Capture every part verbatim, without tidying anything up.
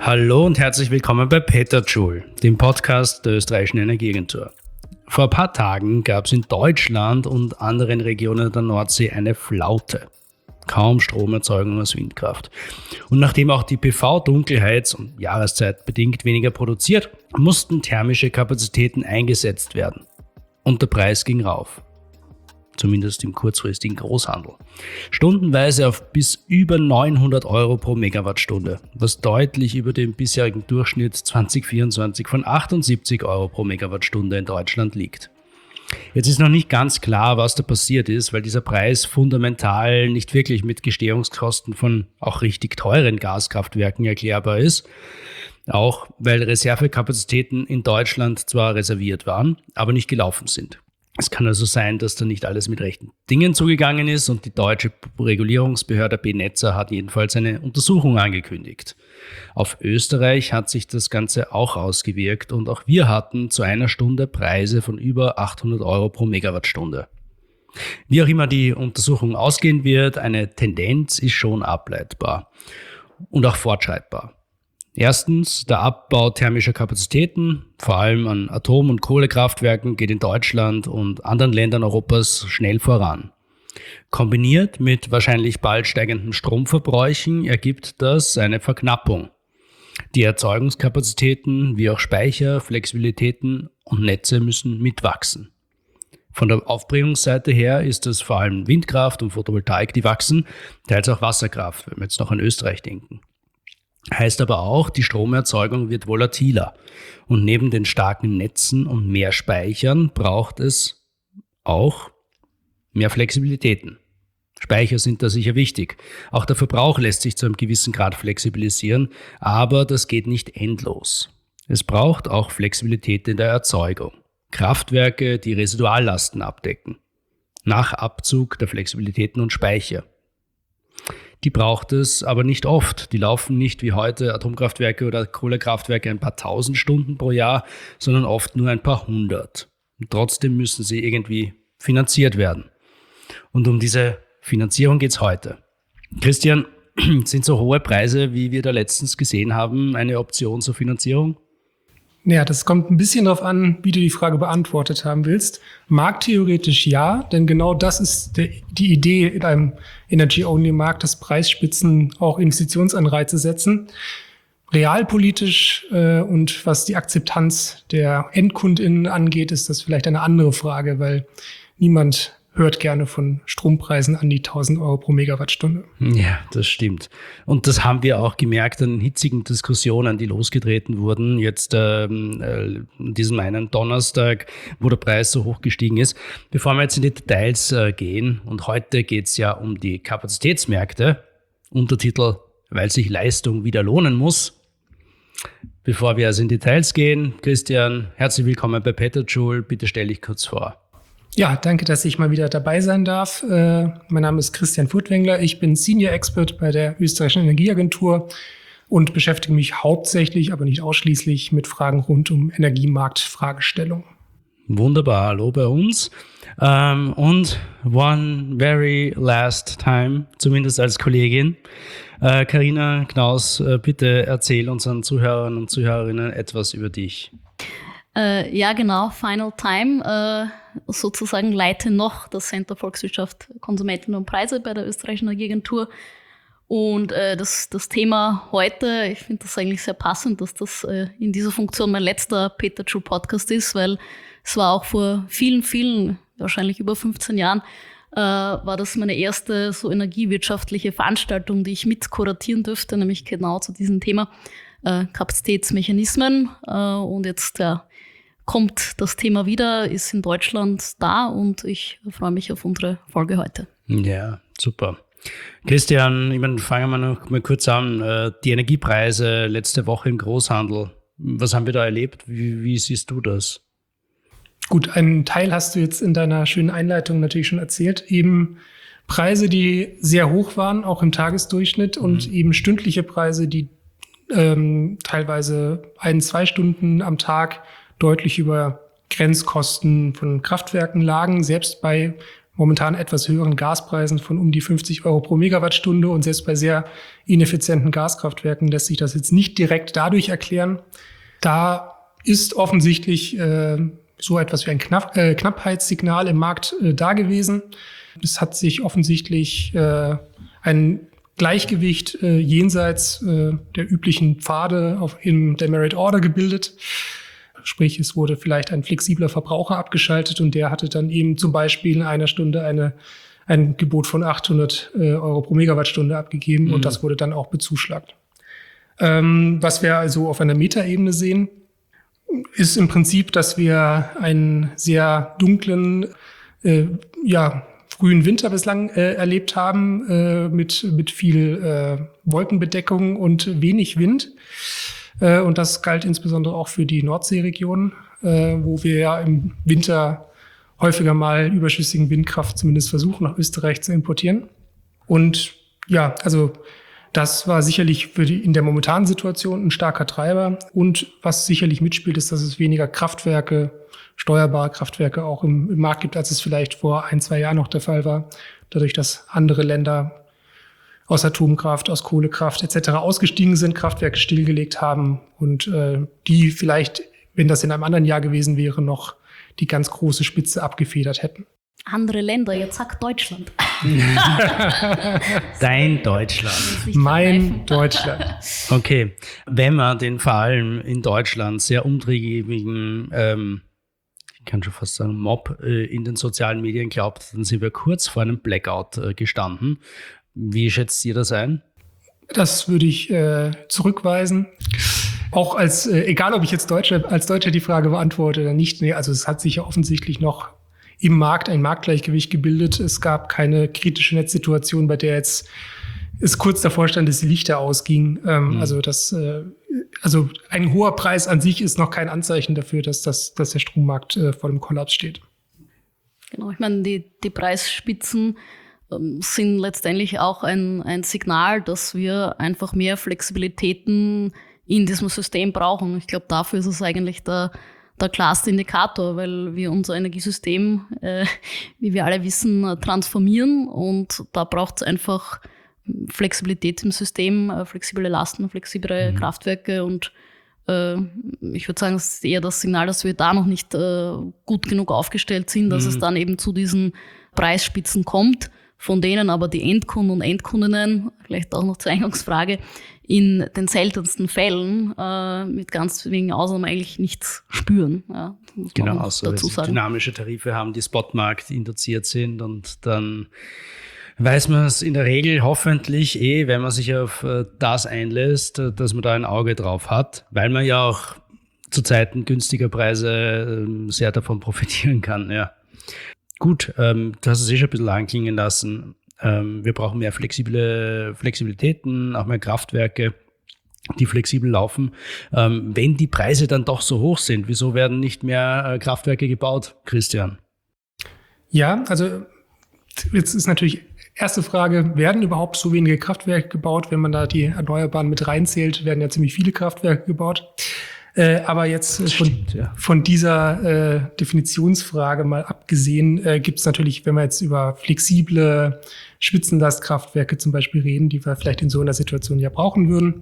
Hallo und herzlich willkommen bei Petajoule, dem Podcast der österreichischen Energieagentur. Vor ein paar Tagen gab es in Deutschland und anderen Regionen der Nordsee eine Flaute. Kaum Stromerzeugung aus Windkraft. Und nachdem auch die P V-Dunkelheits- und Jahreszeit bedingt weniger produziert, mussten thermische Kapazitäten eingesetzt werden. Und der Preis ging rauf. Zumindest im kurzfristigen Großhandel. Stundenweise auf bis über neunhundert Euro pro Megawattstunde, was deutlich über dem bisherigen Durchschnitt zwanzig vierundzwanzig von achtundsiebzig Euro pro Megawattstunde in Deutschland liegt. Jetzt ist noch nicht ganz klar, was da passiert ist, weil dieser Preis fundamental nicht wirklich mit Gestehungskosten von auch richtig teuren Gaskraftwerken erklärbar ist. Auch weil Reservekapazitäten in Deutschland zwar reserviert waren, aber nicht gelaufen sind. Es kann also sein, dass da nicht alles mit rechten Dingen zugegangen ist und die deutsche Regulierungsbehörde BNetzA hat jedenfalls eine Untersuchung angekündigt. Auf Österreich hat sich das Ganze auch ausgewirkt und auch wir hatten zu einer Stunde Preise von über achthundert Euro pro Megawattstunde. Wie auch immer die Untersuchung ausgehen wird, eine Tendenz ist schon ableitbar und auch fortschreitbar. Erstens, der Abbau thermischer Kapazitäten, vor allem an Atom- und Kohlekraftwerken, geht in Deutschland und anderen Ländern Europas schnell voran. Kombiniert mit wahrscheinlich bald steigenden Stromverbräuchen ergibt das eine Verknappung. Die Erzeugungskapazitäten wie auch Speicher, Flexibilitäten und Netze müssen mitwachsen. Von der Aufbringungsseite her ist es vor allem Windkraft und Photovoltaik, die wachsen, teils auch Wasserkraft, wenn wir jetzt noch an Österreich denken. Heißt aber auch, die Stromerzeugung wird volatiler. Und neben den starken Netzen und mehr Speichern braucht es auch mehr Flexibilitäten. Speicher sind da sicher wichtig. Auch der Verbrauch lässt sich zu einem gewissen Grad flexibilisieren, aber das geht nicht endlos. Es braucht auch Flexibilität in der Erzeugung. Kraftwerke, die Residuallasten abdecken. Nach Abzug der Flexibilitäten und Speicher. Die braucht es aber nicht oft. Die laufen nicht wie heute Atomkraftwerke oder Kohlekraftwerke ein paar tausend Stunden pro Jahr, sondern oft nur ein paar hundert. Und trotzdem müssen sie irgendwie finanziert werden. Und um diese Finanzierung geht es heute. Christian, sind so hohe Preise, wie wir da letztens gesehen haben, eine Option zur Finanzierung? Naja, das kommt ein bisschen darauf an, wie du die Frage beantwortet haben willst. Markttheoretisch ja, denn genau das ist der, die Idee in einem Energy-Only-Markt, dass Preisspitzen auch Investitionsanreize setzen. Realpolitisch äh, und was die Akzeptanz der EndkundInnen angeht, ist das vielleicht eine andere Frage, weil niemand hört gerne von Strompreisen an die tausend Euro pro Megawattstunde. Ja, das stimmt. Und das haben wir auch gemerkt an hitzigen Diskussionen, die losgetreten wurden. Jetzt ähm, äh, diesem einen Donnerstag, wo der Preis so hoch gestiegen ist. Bevor wir jetzt in die Details äh, gehen, und heute geht es ja um die Kapazitätsmärkte, Untertitel, weil sich Leistung wieder lohnen muss. Bevor wir also in Details gehen, Christian, herzlich willkommen bei Petajoule. Bitte stell dich kurz vor. Ja, danke, dass ich mal wieder dabei sein darf. Äh, mein Name ist Christian Furtwängler. Ich bin Senior Expert bei der österreichischen Energieagentur und beschäftige mich hauptsächlich, aber nicht ausschließlich mit Fragen rund um Energiemarktfragestellungen. Wunderbar, hallo bei uns. Ähm, und one very last time, zumindest als Kollegin. Carina Knaus, äh, bitte erzähl unseren Zuhörern und Zuhörerinnen etwas über dich. Äh, ja, genau, Final Time. Äh, sozusagen leite noch das Center Volkswirtschaft, Konsumentinnen und Preise bei der österreichischen Energieagentur. Und äh, das, das Thema heute, ich finde das eigentlich sehr passend, dass das äh, in dieser Funktion mein letzter Petajoule-Podcast ist, weil es war auch vor vielen, vielen, wahrscheinlich über fünfzehn Jahren, äh, war das meine erste so energiewirtschaftliche Veranstaltung, die ich mit kuratieren dürfte, nämlich genau zu diesem Thema äh, Kapazitätsmechanismen. Äh, und jetzt, ja, kommt das Thema wieder, ist in Deutschland da und ich freue mich auf unsere Folge heute. Ja, super. Christian, ich meine, fangen wir noch mal kurz an. Die Energiepreise letzte Woche im Großhandel, was haben wir da erlebt? Wie, wie siehst du das? Gut, einen Teil hast du jetzt in deiner schönen Einleitung natürlich schon erzählt. Eben Preise, die sehr hoch waren, auch im Tagesdurchschnitt, mhm. und eben stündliche Preise, die ähm, teilweise ein, zwei Stunden am Tag deutlich über Grenzkosten von Kraftwerken lagen, selbst bei momentan etwas höheren Gaspreisen von um die fünfzig Euro pro Megawattstunde. Und selbst bei sehr ineffizienten Gaskraftwerken lässt sich das jetzt nicht direkt dadurch erklären. Da ist offensichtlich äh, so etwas wie ein Knapp, äh, Knappheitssignal im Markt äh, da gewesen. Es hat sich offensichtlich äh, ein Gleichgewicht äh, jenseits äh, der üblichen Pfade auf, in der Merit Order gebildet. Sprich, es wurde vielleicht ein flexibler Verbraucher abgeschaltet und der hatte dann eben zum Beispiel in einer Stunde eine, ein Gebot von achthundert äh, Euro pro Megawattstunde abgegeben mhm. und das wurde dann auch bezuschlagt. Ähm, was wir also auf einer Metaebene sehen, ist im Prinzip, dass wir einen sehr dunklen, äh, ja, frühen Winter bislang äh, erlebt haben, äh, mit, mit viel äh, Wolkenbedeckung und wenig Wind. Äh, und das galt insbesondere auch für die Nordseeregion, äh, wo wir ja im Winter häufiger mal überschüssigen Windkraft zumindest versuchen, nach Österreich zu importieren. Und ja, also das war sicherlich für die in der momentanen Situation ein starker Treiber. Und was sicherlich mitspielt, ist, dass es weniger Kraftwerke, steuerbare Kraftwerke auch im, im Markt gibt, als es vielleicht vor ein, zwei Jahren noch der Fall war. Dadurch, dass andere Länder aus Atomkraft, aus Kohlekraft et cetera ausgestiegen sind, Kraftwerke stillgelegt haben und äh, die vielleicht, wenn das in einem anderen Jahr gewesen wäre, noch die ganz große Spitze abgefedert hätten. Andere Länder, jetzt sagt Deutschland. Dein Deutschland. Mein Deutschland. Okay, wenn man den vor allem in Deutschland sehr umtriebigen, ähm, ich kann schon fast sagen, Mob äh, in den sozialen Medien glaubt, dann sind wir kurz vor einem Blackout äh, gestanden. Wie schätzt ihr das ein? Das würde ich äh, zurückweisen. Auch als, äh, egal ob ich jetzt Deutscher, als Deutscher die Frage beantworte oder nicht, nee, also es hat sich ja offensichtlich noch im Markt ein Marktgleichgewicht gebildet. Es gab keine kritische Netzsituation, bei der jetzt es kurz davor stand, dass die Lichter ausgingen. Ähm, mhm. Also das, äh, also ein hoher Preis an sich ist noch kein Anzeichen dafür, dass, das, dass der Strommarkt äh, vor dem Kollaps steht. Genau, ich meine, die, die Preisspitzen ähm, sind letztendlich auch ein, ein Signal, dass wir einfach mehr Flexibilitäten in diesem System brauchen. Ich glaube, dafür ist es eigentlich der der klarste Indikator, weil wir unser Energiesystem, äh, wie wir alle wissen, transformieren und da braucht es einfach Flexibilität im System, äh, flexible Lasten, flexible mhm. Kraftwerke und äh, ich würde sagen, es ist eher das Signal, dass wir da noch nicht äh, gut genug aufgestellt sind, dass mhm. es dann eben zu diesen Preisspitzen kommt, von denen aber die Endkunden und Endkundinnen, vielleicht auch noch zur Eingangsfrage, in den seltensten Fällen äh, mit ganz wenigen Ausnahmen eigentlich nichts spüren. Ja, muss genau, man außer dazu dass sagen. Dynamische Tarife haben, die Spotmarkt induziert sind und dann weiß man es in der Regel hoffentlich eh, wenn man sich auf das einlässt, dass man da ein Auge drauf hat, weil man ja auch zu Zeiten günstiger Preise sehr davon profitieren kann. Ja. Gut, ähm, du hast es eh schon ein bisschen anklingen lassen. Ähm, wir brauchen mehr flexible Flexibilitäten, auch mehr Kraftwerke, die flexibel laufen. Ähm, wenn die Preise dann doch so hoch sind, wieso werden nicht mehr äh, Kraftwerke gebaut, Christian? Ja, also jetzt ist natürlich erste Frage, werden überhaupt so wenige Kraftwerke gebaut? Wenn man da die Erneuerbaren mit reinzählt, werden ja ziemlich viele Kraftwerke gebaut. Äh, aber jetzt äh, von, stimmt, ja. von dieser äh, Definitionsfrage mal abgesehen, äh, gibt es natürlich, wenn wir jetzt über flexible Spitzenlastkraftwerke zum Beispiel reden, die wir vielleicht in so einer Situation ja brauchen würden,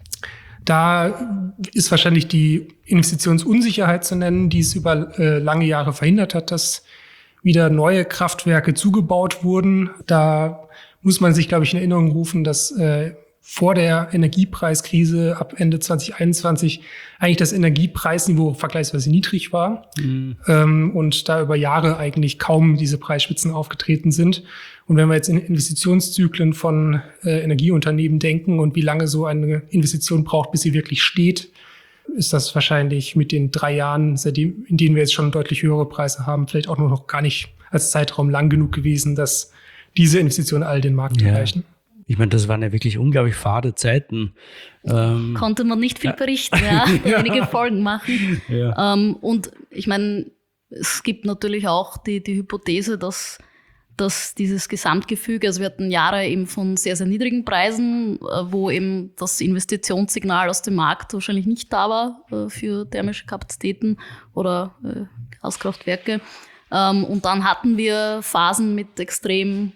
da ist wahrscheinlich die Investitionsunsicherheit zu nennen, die es über äh, lange Jahre verhindert hat, dass wieder neue Kraftwerke zugebaut wurden. Da muss man sich, glaube ich, in Erinnerung rufen, dass äh, vor der Energiepreiskrise ab Ende zwanzig einundzwanzig eigentlich das Energiepreisniveau vergleichsweise niedrig war mhm. ähm, und da über Jahre eigentlich kaum diese Preisspitzen aufgetreten sind. Und wenn wir jetzt in Investitionszyklen von äh, Energieunternehmen denken und wie lange so eine Investition braucht, bis sie wirklich steht, ist das wahrscheinlich mit den drei Jahren, seitdem, in denen wir jetzt schon deutlich höhere Preise haben, vielleicht auch noch gar nicht als Zeitraum lang genug gewesen, dass diese Investitionen all den Markt ja. erreichen. Ich meine, das waren ja wirklich unglaublich fade Zeiten. Ähm, Konnte man nicht viel ja. berichten, ja, ja. einige Folgen machen. Ja. Ähm, und ich meine, es gibt natürlich auch die, die Hypothese, dass, dass dieses Gesamtgefüge, also wir hatten Jahre eben von sehr, sehr niedrigen Preisen, wo eben das Investitionssignal aus dem Markt wahrscheinlich nicht da war äh, für thermische Kapazitäten oder äh, Gaskraftwerke. Ähm, und dann hatten wir Phasen mit extrem,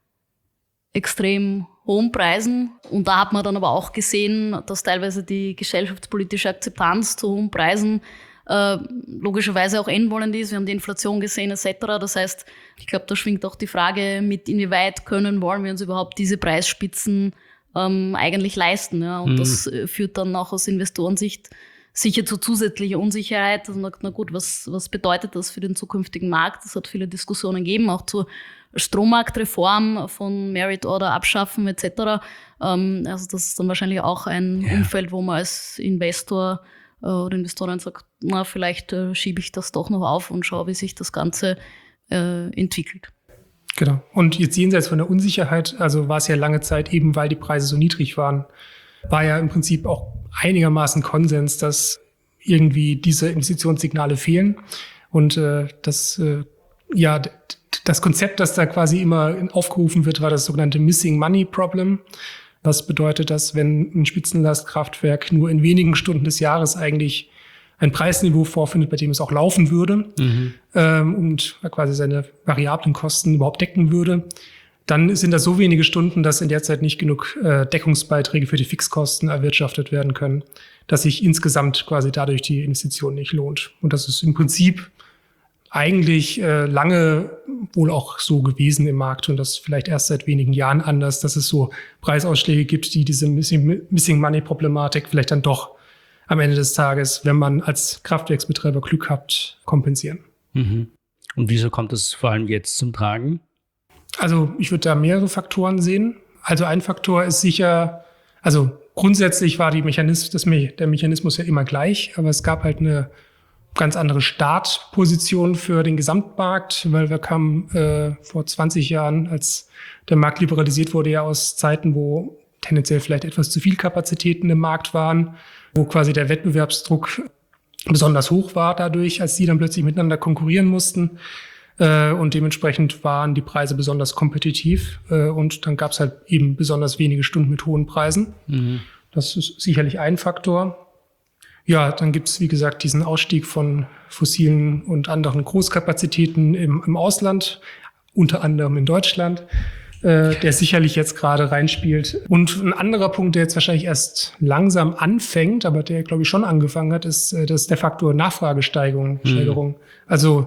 extrem hohen Preisen. Und da hat man dann aber auch gesehen, dass teilweise die gesellschaftspolitische Akzeptanz zu hohen Preisen äh, logischerweise auch endwollend ist. Wir haben die Inflation gesehen et cetera. Das heißt, ich glaube, da schwingt auch die Frage mit, inwieweit können, wollen wir uns überhaupt diese Preisspitzen ähm, eigentlich leisten. Ja? Und mhm. das äh, führt dann auch aus Investorensicht sicher zu zusätzlicher Unsicherheit. Also, na gut, was, was bedeutet das für den zukünftigen Markt? Es hat viele Diskussionen gegeben, auch zur Strommarktreform von Merit Order abschaffen et cetera. Ähm, also das ist dann wahrscheinlich auch ein ja. Umfeld, wo man als Investor äh, oder Investorin sagt, na, vielleicht äh, schiebe ich das doch noch auf und schaue, wie sich das Ganze äh, entwickelt. Genau. Und jetzt jenseits von der Unsicherheit, also war es ja lange Zeit eben, weil die Preise so niedrig waren, war ja im Prinzip auch einigermaßen Konsens, dass irgendwie diese Investitionssignale fehlen. Und äh, das, äh, ja, d- das Konzept, das da quasi immer aufgerufen wird, war das sogenannte Missing Money Problem. Das bedeutet, dass wenn ein Spitzenlastkraftwerk nur in wenigen Stunden des Jahres eigentlich ein Preisniveau vorfindet, bei dem es auch laufen würde mhm. ähm, und quasi seine variablen Kosten überhaupt decken würde, dann sind das so wenige Stunden, dass in der Zeit nicht genug äh, Deckungsbeiträge für die Fixkosten erwirtschaftet werden können, dass sich insgesamt quasi dadurch die Investition nicht lohnt. Und das ist im Prinzip eigentlich äh, lange wohl auch so gewesen im Markt und das vielleicht erst seit wenigen Jahren anders, dass es so Preisausschläge gibt, die diese Missing-Money-Problematik vielleicht dann doch am Ende des Tages, wenn man als Kraftwerksbetreiber Glück hat, kompensieren. Mhm. Und wieso kommt das vor allem jetzt zum Tragen? Also ich würde da mehrere Faktoren sehen. Also ein Faktor ist sicher, also grundsätzlich war die Mechanismus, das Me- der Mechanismus ja immer gleich, aber es gab halt eine ganz andere Startposition für den Gesamtmarkt, weil wir kamen äh, vor zwanzig Jahren, als der Markt liberalisiert wurde, ja aus Zeiten, wo tendenziell vielleicht etwas zu viel Kapazitäten im Markt waren, wo quasi der Wettbewerbsdruck besonders hoch war dadurch, als die dann plötzlich miteinander konkurrieren mussten. Äh, und dementsprechend waren die Preise besonders kompetitiv. Äh, und dann gab es halt eben besonders wenige Stunden mit hohen Preisen. Mhm. Das ist sicherlich ein Faktor. Ja, dann gibt's wie gesagt, diesen Ausstieg von fossilen und anderen Großkapazitäten im, im Ausland, unter anderem in Deutschland, äh, der sicherlich jetzt gerade reinspielt. Und ein anderer Punkt, der jetzt wahrscheinlich erst langsam anfängt, aber der, glaube ich, schon angefangen hat, ist, äh, das ist der Faktor Nachfragesteigerung. Mhm. Steigerung. Also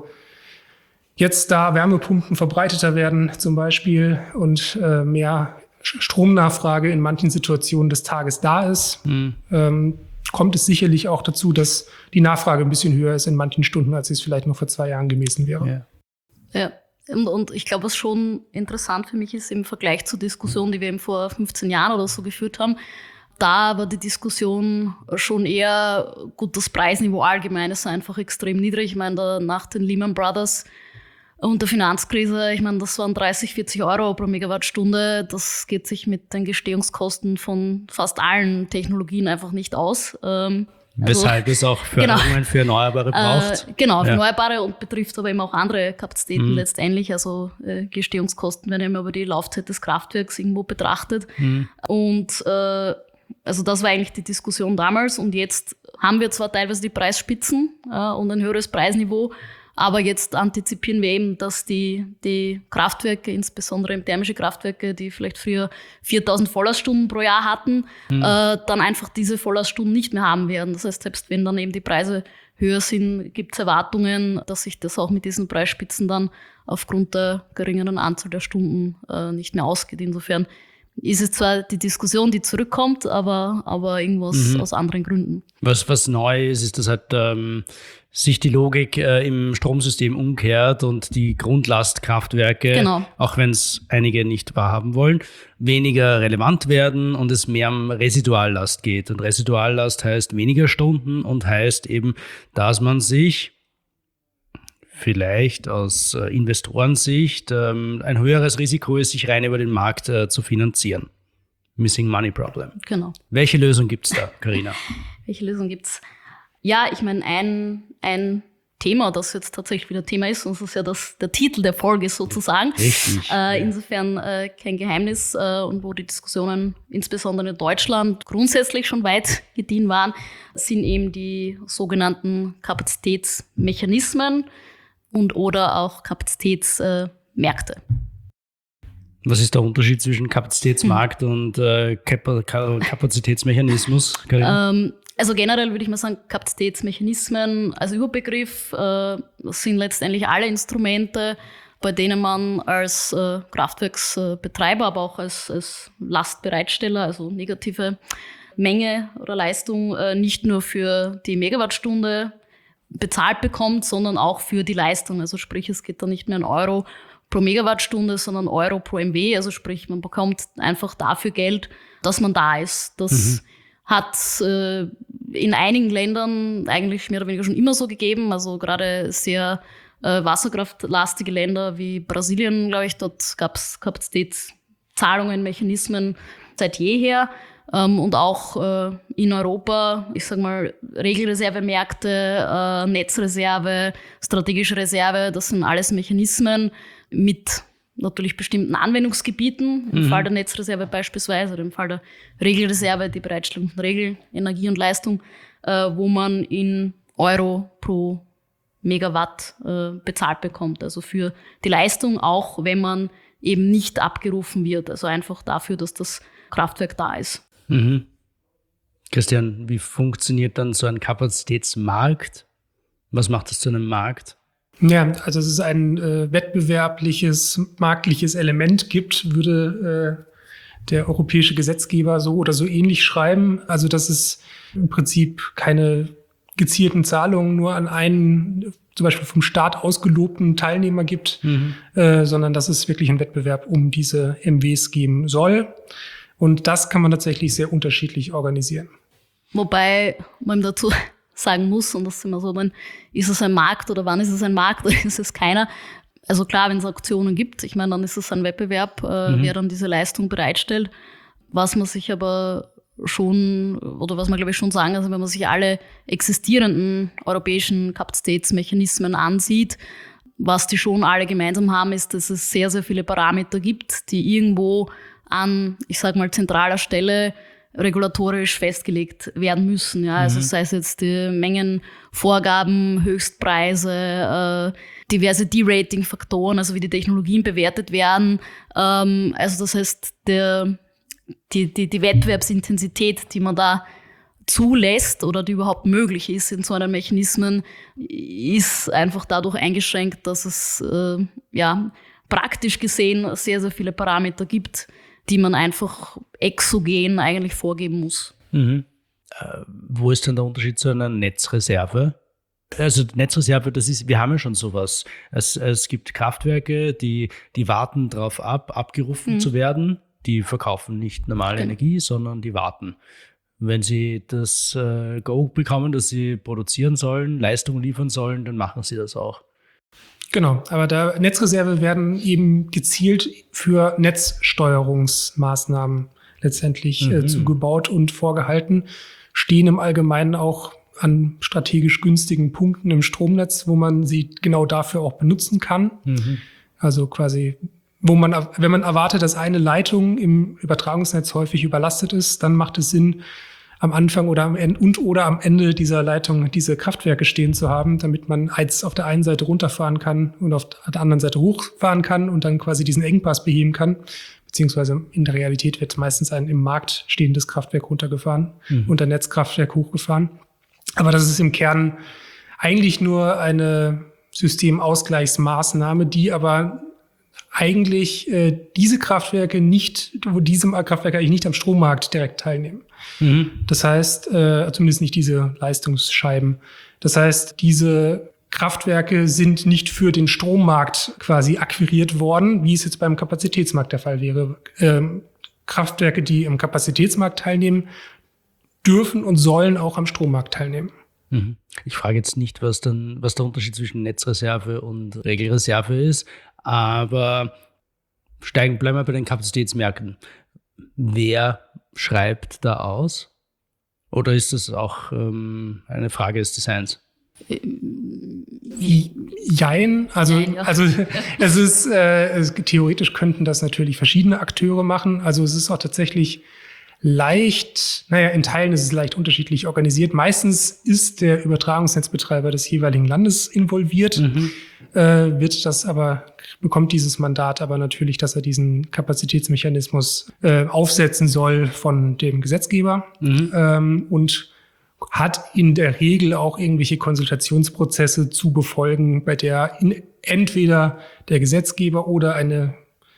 jetzt, da Wärmepumpen verbreiteter werden zum Beispiel und äh, mehr Stromnachfrage in manchen Situationen des Tages da ist, mhm. ähm, kommt es sicherlich auch dazu, dass die Nachfrage ein bisschen höher ist in manchen Stunden, als es vielleicht noch vor zwei Jahren gewesen wäre. Ja, ja. Und, und ich glaube, was schon interessant für mich ist, im Vergleich zur Diskussion, die wir eben vor fünfzehn Jahren oder so geführt haben, da war die Diskussion schon eher, gut, das Preisniveau allgemein ist einfach extrem niedrig. Ich meine, da nach den Lehman Brothers und der Finanzkrise, ich meine, das waren dreißig, vierzig Euro pro Megawattstunde. Das geht sich mit den Gestehungskosten von fast allen Technologien einfach nicht aus. Ähm, Weshalb also, es auch Förderungen genau, für Erneuerbare braucht. Äh, genau, für ja. Erneuerbare und betrifft aber eben auch andere Kapazitäten mhm. letztendlich. Also äh, Gestehungskosten werden immer über die Laufzeit des Kraftwerks irgendwo betrachtet. Mhm. Und äh, also das war eigentlich die Diskussion damals. Und jetzt haben wir zwar teilweise die Preisspitzen äh, und ein höheres Preisniveau, aber jetzt antizipieren wir eben, dass die, die Kraftwerke, insbesondere thermische Kraftwerke, die vielleicht früher viertausend Volllaststunden pro Jahr hatten, mhm. äh, dann einfach diese Volllaststunden nicht mehr haben werden. Das heißt, selbst wenn dann eben die Preise höher sind, gibt es Erwartungen, dass sich das auch mit diesen Preisspitzen dann aufgrund der geringeren Anzahl der Stunden äh, nicht mehr ausgeht. Insofern ist es zwar die Diskussion, die zurückkommt, aber, aber irgendwas mhm. aus anderen Gründen. Was, was neu ist, ist, dass halt ähm, sich die Logik äh, im Stromsystem umkehrt und die Grundlastkraftwerke, genau. auch wenn es einige nicht wahrhaben wollen, weniger relevant werden und es mehr um Residuallast geht. Und Residuallast heißt weniger Stunden und heißt eben, dass man sich vielleicht aus äh, Investorensicht ähm, ein höheres Risiko ist, sich rein über den Markt äh, zu finanzieren. Missing Money Problem. Genau. Welche Lösung gibt's da, Carina? Welche Lösung gibt's? Ja, ich meine, ein, ein Thema, das jetzt tatsächlich wieder Thema ist, und das ist ja das, der Titel der Folge sozusagen. Richtig. Äh, insofern äh, kein Geheimnis äh, und wo die Diskussionen insbesondere in Deutschland grundsätzlich schon weit gediehen waren, sind eben die sogenannten Kapazitätsmechanismen. und oder auch Kapazitätsmärkte. Äh, Was ist der Unterschied zwischen Kapazitätsmarkt hm. und äh, Kap- Kapazitätsmechanismus? Ähm, also generell würde ich mal sagen, Kapazitätsmechanismen als Überbegriff äh, sind letztendlich alle Instrumente, bei denen man als äh, Kraftwerksbetreiber, aber auch als, als Lastbereitsteller, also negative Menge oder Leistung, äh, nicht nur für die Megawattstunde bezahlt bekommt, sondern auch für die Leistung. Also sprich, es geht da nicht mehr ein Euro pro Megawattstunde, sondern Euro pro M W. Also sprich, man bekommt einfach dafür Geld, dass man da ist. Das mhm. hat äh, in einigen Ländern eigentlich mehr oder weniger schon immer so gegeben. Also gerade sehr äh, wasserkraftlastige Länder wie Brasilien, glaube ich, dort gab es Kapazitätszahlungen, Mechanismen seit jeher. Ähm, und auch äh, in Europa, ich sag mal, Regelreservemärkte, äh, Netzreserve, strategische Reserve, das sind alles Mechanismen mit natürlich bestimmten Anwendungsgebieten. Im mhm. Fall der Netzreserve beispielsweise oder im Fall der Regelreserve die Bereitstellung von Regel, Energie und Leistung, äh, wo man in Euro pro Megawatt äh, bezahlt bekommt. Also für die Leistung, auch wenn man eben nicht abgerufen wird. Also einfach dafür, dass das Kraftwerk da ist. Mhm. Christian, wie funktioniert dann so ein Kapazitätsmarkt? Was macht das zu einem Markt? Ja, also es ist ein äh, wettbewerbliches, marktliches Element gibt, würde äh, der europäische Gesetzgeber so oder so ähnlich schreiben. Also dass es im Prinzip keine gezielten Zahlungen nur an einen zum Beispiel vom Staat ausgelobten Teilnehmer gibt, mhm. äh, sondern dass es wirklich einen Wettbewerb um diese M Ws geben soll. Und das kann man tatsächlich sehr unterschiedlich organisieren. Wobei man dazu sagen muss, und das ist immer so, man, ist es ein Markt oder wann ist es ein Markt oder ist es keiner? Also klar, wenn es Auktionen gibt, ich meine, dann ist es ein Wettbewerb, äh, mhm. wer dann diese Leistung bereitstellt. Was man sich aber schon, oder was man glaube ich schon sagen, also wenn man sich alle existierenden europäischen Kapazitätsmechanismen ansieht, was die schon alle gemeinsam haben, ist, dass es sehr, sehr viele Parameter gibt, die irgendwo an, ich sag mal, zentraler Stelle regulatorisch festgelegt werden müssen. Ja, also mhm. sei es jetzt die Mengenvorgaben, Höchstpreise, äh, diverse D-Rating-Faktoren, also wie die Technologien bewertet werden. Ähm, also das heißt, der, die, die, die Wettbewerbsintensität, die man da zulässt oder die überhaupt möglich ist in so einem Mechanismen, ist einfach dadurch eingeschränkt, dass es äh, ja praktisch gesehen sehr, sehr viele Parameter gibt, die man einfach exogen eigentlich vorgeben muss. Mhm. Äh, wo ist denn der Unterschied zu einer Netzreserve? Also Netzreserve, das ist, wir haben ja schon sowas. Es, es gibt Kraftwerke, die, die warten darauf ab, abgerufen mhm. zu werden. Die verkaufen nicht normale genau. Energie, sondern die warten. Wenn sie das äh, Go bekommen, dass sie produzieren sollen, Leistungen liefern sollen, dann machen sie das auch. Genau, aber da Netzreserve werden eben gezielt für Netzsteuerungsmaßnahmen letztendlich mhm. äh, zugebaut und vorgehalten, stehen im Allgemeinen auch an strategisch günstigen Punkten im Stromnetz, wo man sie genau dafür auch benutzen kann. Mhm. Also quasi, wo man, wenn man erwartet, dass eine Leitung im Übertragungsnetz häufig überlastet ist, dann macht es Sinn, am Anfang oder am Ende und oder am Ende dieser Leitung diese Kraftwerke stehen zu haben, damit man eins auf der einen Seite runterfahren kann und auf der anderen Seite hochfahren kann und dann quasi diesen Engpass beheben kann. Beziehungsweise in der Realität wird meistens ein im Markt stehendes Kraftwerk runtergefahren mhm. und ein Netzkraftwerk hochgefahren. Aber das ist im Kern eigentlich nur eine Systemausgleichsmaßnahme, die aber eigentlich äh, diese Kraftwerke nicht, wo diese Kraftwerke eigentlich nicht am Strommarkt direkt teilnehmen. Mhm. Das heißt, äh, zumindest nicht diese Leistungsscheiben. Das heißt, diese Kraftwerke sind nicht für den Strommarkt quasi akquiriert worden, wie es jetzt beim Kapazitätsmarkt der Fall wäre. Ähm, Kraftwerke, die im Kapazitätsmarkt teilnehmen, dürfen und sollen auch am Strommarkt teilnehmen. Mhm. Ich frage jetzt nicht, was dann, was der Unterschied zwischen Netzreserve und Regelreserve ist, aber steigen, bleiben wir bei den Kapazitätsmärkten. Wer schreibt da aus? Oder ist das auch ähm, eine Frage des Designs? Jein, also, Nein, ja. also es ist äh, es, theoretisch könnten das natürlich verschiedene Akteure machen. Also es ist auch tatsächlich leicht, naja, in Teilen ist es leicht unterschiedlich organisiert. Meistens ist der Übertragungsnetzbetreiber des jeweiligen Landes involviert. Mhm. äh, wird das aber, bekommt dieses Mandat aber natürlich, dass er diesen Kapazitätsmechanismus äh, aufsetzen soll von dem Gesetzgeber mhm. ähm, und hat in der Regel auch irgendwelche Konsultationsprozesse zu befolgen, bei der in, entweder der Gesetzgeber oder eine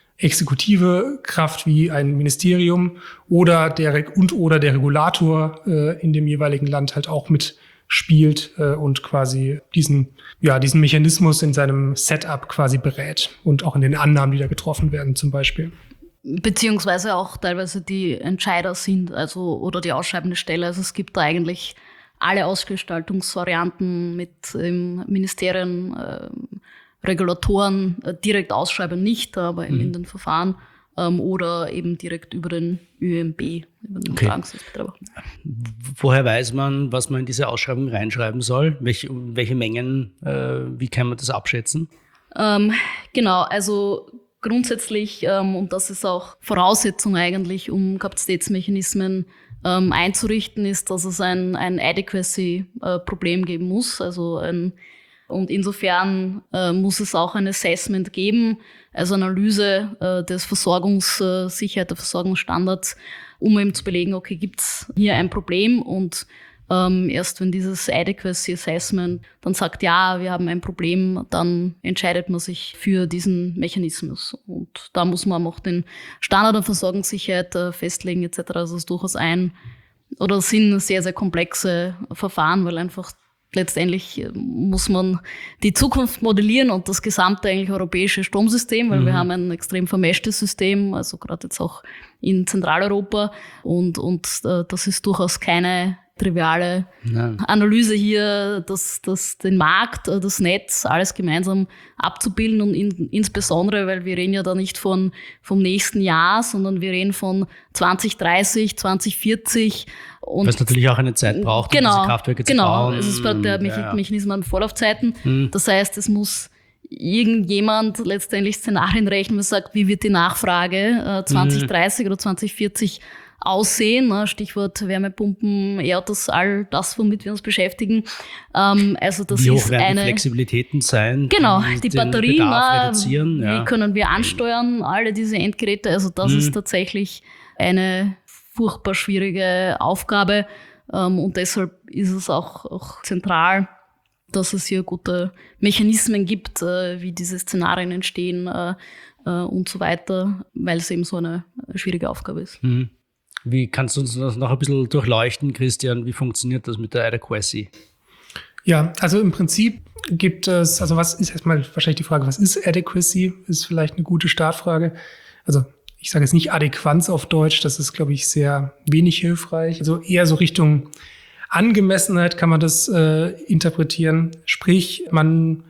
exekutive Kraft wie ein Ministerium oder der und oder der Regulator äh, in dem jeweiligen Land halt auch mitspielt äh, und quasi diesen ja diesen Mechanismus in seinem Setup quasi berät und auch in den Annahmen, die da getroffen werden zum Beispiel. Beziehungsweise auch teilweise die Entscheider sind, also oder die ausschreibende Stelle. Also es gibt da eigentlich alle Ausgestaltungsvarianten mit ähm, Ministerien, äh, Regulatoren äh, direkt ausschreiben nicht, aber mhm. in den Verfahren ähm, oder eben direkt über den Ö M B, über den okay. Übertragungsnetzbetreiber. Woher weiß man, was man in diese Ausschreibung reinschreiben soll? Welche, welche Mengen, äh, wie kann man das abschätzen? Ähm, genau, also grundsätzlich, ähm, und das ist auch Voraussetzung eigentlich, um Kapazitätsmechanismen ähm, einzurichten, ist, dass es ein, ein Adequacy-Problem äh, geben muss. Also ein, und insofern äh, muss es auch ein Assessment geben, also Analyse äh, des Versorgungssicherheit, der Versorgungsstandards, um eben zu belegen, okay, gibt es hier ein Problem und Ähm, erst wenn dieses Adequacy Assessment dann sagt, ja, wir haben ein Problem, dann entscheidet man sich für diesen Mechanismus. Und da muss man auch den Standard der Versorgungssicherheit äh, festlegen et cetera. Also es ist durchaus ein, oder es sind sehr, sehr komplexe Verfahren, weil einfach letztendlich muss man die Zukunft modellieren und das gesamte eigentlich europäische Stromsystem, weil mhm. wir haben ein extrem vermischtes System, also gerade jetzt auch in Zentraleuropa und, und äh, das ist durchaus keine triviale Nein. Analyse hier, das, das, den Markt, das Netz, alles gemeinsam abzubilden und in, insbesondere, weil wir reden ja da nicht von, vom nächsten Jahr, sondern wir reden von zwanzig dreißig, zwanzig vierzig. Und was natürlich auch eine Zeit braucht, genau, um diese Kraftwerke zu genau, bauen. Genau, es ist der Mechanismus ja, ja. Mechanismus an Vorlaufzeiten. Hm. Das heißt, es muss irgendjemand letztendlich Szenarien rechnen, und sagt, wie wird die Nachfrage äh, zwanzig dreißig hm. oder zwanzig vierzig aussehen, ne? Stichwort Wärmepumpen, E-Autos, all das, womit wir uns beschäftigen. Ähm, also das wie hoch ist werden eine die Flexibilitäten sein? Genau, die, die Batterien, reduzieren, ja. Wie können wir ansteuern, alle diese Endgeräte. Also das hm. ist tatsächlich eine furchtbar schwierige Aufgabe ähm, und deshalb ist es auch, auch zentral, dass es hier gute Mechanismen gibt, äh, wie diese Szenarien entstehen äh, äh, und so weiter, weil es eben so eine schwierige Aufgabe ist. Hm. Wie kannst du uns das noch ein bisschen durchleuchten, Christian? Wie funktioniert das mit der Adequacy? Ja, also im Prinzip gibt es, also was ist erstmal wahrscheinlich die Frage, was ist Adequacy? Ist vielleicht eine gute Startfrage. Also ich sage jetzt nicht Adäquanz auf Deutsch, das ist, glaube ich, sehr wenig hilfreich. Also eher so Richtung Angemessenheit kann man das äh, interpretieren. Sprich, man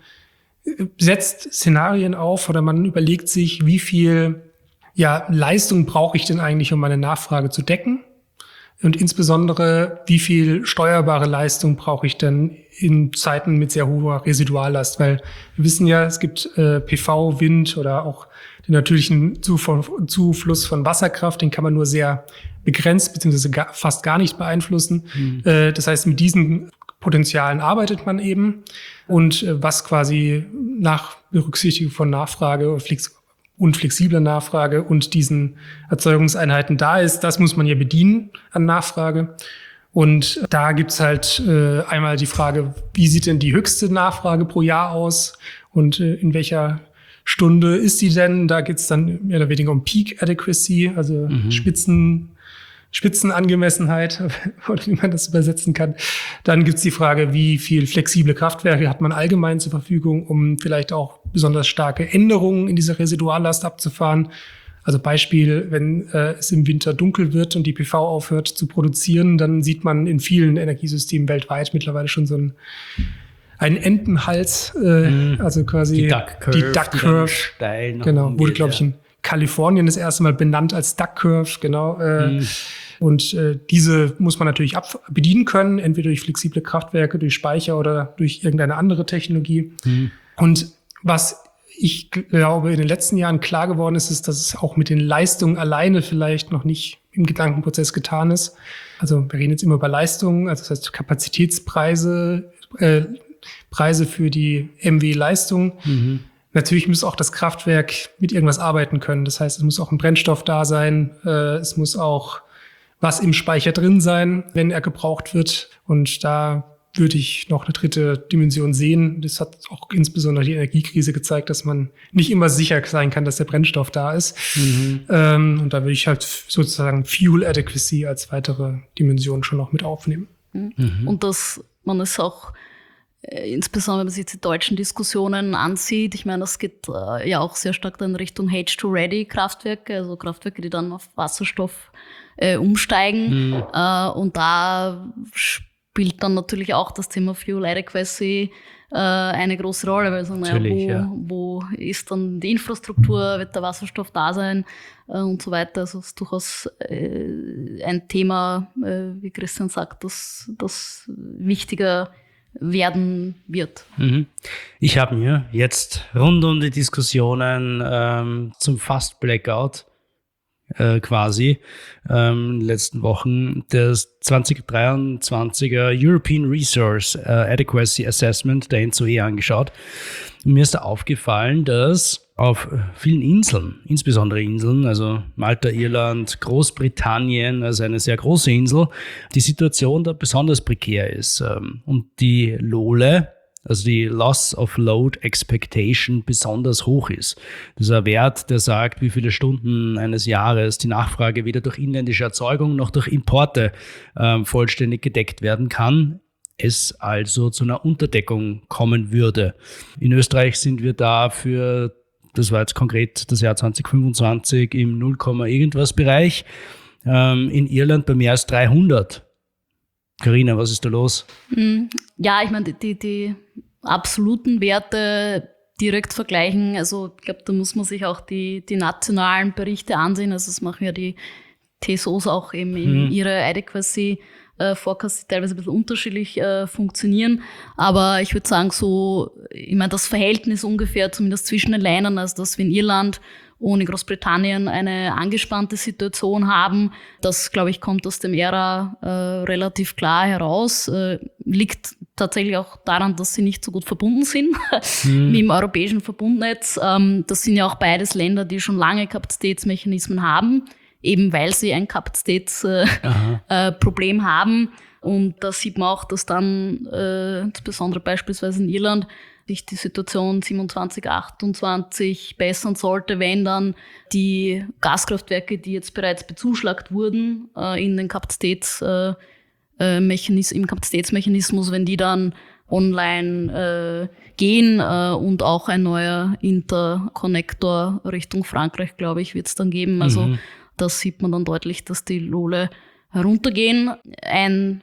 setzt Szenarien auf oder man überlegt sich, wie viel ja, Leistung brauche ich denn eigentlich, um meine Nachfrage zu decken? Und insbesondere, wie viel steuerbare Leistung brauche ich denn in Zeiten mit sehr hoher Residuallast? Weil wir wissen ja, es gibt äh, P V, Wind oder auch den natürlichen Zufluss von Wasserkraft, den kann man nur sehr begrenzt beziehungsweise gar, fast gar nicht beeinflussen. Mhm. Äh, das heißt, mit diesen Potenzialen arbeitet man eben. Und äh, was quasi nach Berücksichtigung von Nachfrage oder Flex und flexibler Nachfrage und diesen Erzeugungseinheiten da ist, das muss man ja bedienen an Nachfrage. Und da gibt's halt äh, einmal die Frage, wie sieht denn die höchste Nachfrage pro Jahr aus und äh, in welcher Stunde ist die denn? Da geht's dann mehr oder weniger um Peak Adequacy, also mhm. Spitzen, Spitzenangemessenheit, oder wie man das übersetzen kann. Dann gibt's die Frage, wie viel flexible Kraftwerke hat man allgemein zur Verfügung, um vielleicht auch besonders starke Änderungen in dieser Residuallast abzufahren. Also Beispiel, wenn äh, es im Winter dunkel wird und die P V aufhört zu produzieren, dann sieht man in vielen Energiesystemen weltweit mittlerweile schon so ein ein Entenhals, äh, mm. also quasi die Duck Curve, die Duck Curve, die genau, wurde glaube ich in Kalifornien das erste Mal benannt als Duck Curve, genau. Äh, mm. Und äh, diese muss man natürlich ab bedienen können, entweder durch flexible Kraftwerke, durch Speicher oder durch irgendeine andere Technologie. Mm. Und was ich glaube, in den letzten Jahren klar geworden ist, ist, dass es auch mit den Leistungen alleine vielleicht noch nicht im Gedankenprozess getan ist. Also wir reden jetzt immer über Leistungen, also das heißt Kapazitätspreise, äh, Preise für die M W-Leistung. Mhm. Natürlich muss auch das Kraftwerk mit irgendwas arbeiten können. Das heißt, es muss auch ein Brennstoff da sein. Äh, es muss auch was im Speicher drin sein, wenn er gebraucht wird. Und da würde ich noch eine dritte Dimension sehen. Das hat auch insbesondere die Energiekrise gezeigt, dass man nicht immer sicher sein kann, dass der Brennstoff da ist. Mhm. Ähm, und da würde ich halt sozusagen Fuel Adequacy als weitere Dimension schon noch mit aufnehmen. Mhm. Und dass man es auch Äh, insbesondere wenn man sich die deutschen Diskussionen ansieht, ich meine, das geht äh, ja auch sehr stark dann Richtung H zwei Ready Kraftwerke, also Kraftwerke, die dann auf Wasserstoff äh, umsteigen. Mhm. Äh, und da spielt dann natürlich auch das Thema Fuel Adequacy äh, eine große Rolle, weil so, naja, wo, ja. wo ist dann die Infrastruktur, wird der Wasserstoff da sein äh, und so weiter. Also es ist durchaus äh, ein Thema, äh, wie Christian sagt, das, das wichtiger werden wird. Mhm. Ich habe mir jetzt rund um die Diskussionen ähm, zum Fast Blackout äh, quasi ähm, in den letzten Wochen das zwanzig dreiundzwanziger European Resource äh, Adequacy Assessment der E N Z O E angeschaut. Und mir ist da aufgefallen, dass auf vielen Inseln, insbesondere Inseln, also Malta, Irland, Großbritannien, also eine sehr große Insel, die Situation da besonders prekär ist. Und die L O L E, also die Loss of Load Expectation, besonders hoch ist. Das ist ein Wert, der sagt, wie viele Stunden eines Jahres die Nachfrage weder durch inländische Erzeugung noch durch Importe äh, vollständig gedeckt werden kann. Es also zu einer Unterdeckung kommen würde. In Österreich sind wir da für, das war jetzt konkret das Jahr zwanzig fünfundzwanzig, im null, irgendwas Bereich. Ähm, in Irland bei mehr als dreihundert. Carina, was ist da los? Ja, ich meine, die, die, die absoluten Werte direkt vergleichen. Also ich glaube, da muss man sich auch die, die nationalen Berichte ansehen. Also das machen ja die T S Os auch eben in hm. ihre Adequacy Äh, Forecasts, die teilweise ein bisschen unterschiedlich äh, funktionieren. Aber ich würde sagen, so, ich meine, das Verhältnis ungefähr, zumindest zwischen den Ländern, also dass wir in Irland und in Großbritannien eine angespannte Situation haben, das, glaube ich, kommt aus dem E R A äh, relativ klar heraus. Äh, liegt tatsächlich auch daran, dass sie nicht so gut verbunden sind mhm. wie im europäischen Verbundnetz. Ähm, das sind ja auch beides Länder, die schon lange Kapazitätsmechanismen haben, eben weil sie ein Kapazitätsproblem äh, äh, haben. Und da sieht man auch, dass dann, äh, insbesondere beispielsweise in Irland, sich die Situation siebenundzwanzig, achtundzwanzig bessern sollte, wenn dann die Gaskraftwerke, die jetzt bereits bezuschlagt wurden, äh, in den Kapazitäts, äh, äh, Mechanis- im Kapazitätsmechanismus, wenn die dann online äh, gehen äh, und auch ein neuer Interconnector Richtung Frankreich, glaube ich, wird es dann geben. Also mhm. Das sieht man dann deutlich, dass die L O L E heruntergehen. Ein,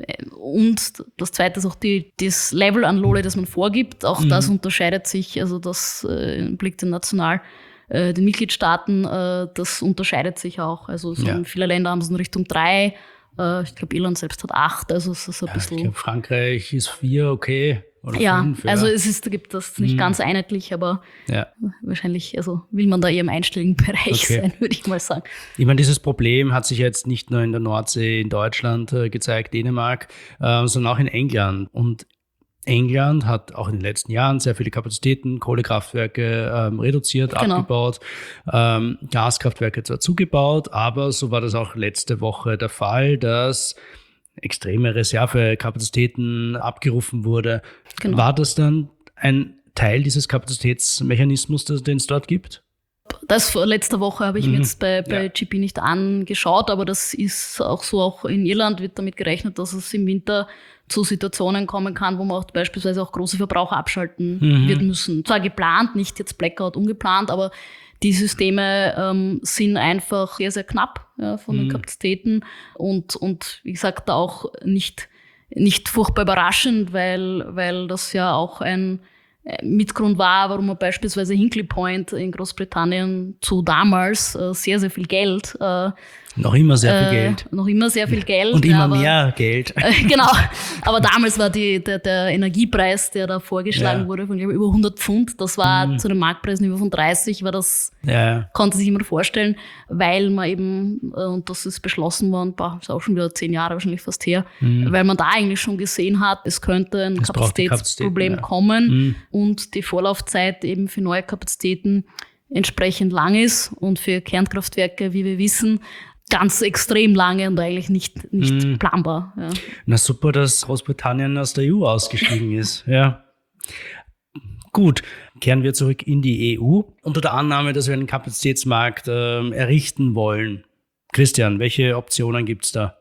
und das Zweite ist auch die, das Level an L O L E, das man vorgibt. Auch mhm. das unterscheidet sich, also das äh, blickt in national äh, den Mitgliedstaaten, äh, das unterscheidet sich auch. Also so ja. Viele Länder haben es in Richtung drei. Äh, ich glaube, Irland selbst hat acht. Also es ist ein ja, bisschen. Ich glaube, Frankreich ist vier, okay. Oder ja, fünf, ja, also es ist, gibt das nicht hm. ganz einheitlich, aber ja. wahrscheinlich, also will man da eher im einstelligen Bereich okay. sein, würde ich mal sagen. Ich meine, dieses Problem hat sich jetzt nicht nur in der Nordsee, in Deutschland äh, gezeigt, Dänemark, äh, sondern auch in England. Und England hat auch in den letzten Jahren sehr viele Kapazitäten, Kohlekraftwerke ähm, reduziert, genau. abgebaut, ähm, Gaskraftwerke zwar zugebaut, aber so war das auch letzte Woche der Fall, dass extreme Reservekapazitäten abgerufen wurde. Genau. War das dann ein Teil dieses Kapazitätsmechanismus, den es dort gibt? Das vor letzter Woche habe ich mhm. mir jetzt bei, bei ja. G P nicht angeschaut, aber das ist auch so, auch in Irland wird damit gerechnet, dass es im Winter zu Situationen kommen kann, wo man auch beispielsweise auch große Verbraucher abschalten mhm. wird müssen. Zwar geplant, nicht jetzt Blackout ungeplant, aber die Systeme ähm, sind einfach sehr, sehr knapp ja, von mhm. den Kapazitäten und, und wie gesagt, auch nicht, nicht furchtbar überraschend, weil, weil das ja auch ein, Mitgrund war, warum man beispielsweise Hinkley Point in Großbritannien zu damals äh, sehr, sehr viel Geld äh, Noch immer sehr viel äh, Geld. Noch immer sehr viel Geld. Und immer aber, mehr Geld. Äh, genau. Aber damals war die, der, der Energiepreis, der da vorgeschlagen Ja. wurde, von glaube ich, über hundert Pfund. Das war Mhm. zu einem Marktpreisniveau von dreißig, war das, Ja. konnte sich jemand vorstellen, weil man eben, äh, und das ist beschlossen worden, boah, ist auch schon wieder zehn Jahre wahrscheinlich fast her, Mhm. weil man da eigentlich schon gesehen hat, es könnte ein Es braucht die Kapazitätsproblem Kapazitäten, ja. kommen Mhm. und die Vorlaufzeit eben für neue Kapazitäten entsprechend lang ist und für Kernkraftwerke, wie wir wissen, ganz extrem lange und eigentlich nicht, nicht Mhm. planbar. Ja. Na super, dass Großbritannien aus der E U ausgestiegen ist. Ja. Gut, kehren wir zurück in die E U. Unter der Annahme, dass wir einen Kapazitätsmarkt ähm, errichten wollen. Christian, welche Optionen gibt es da?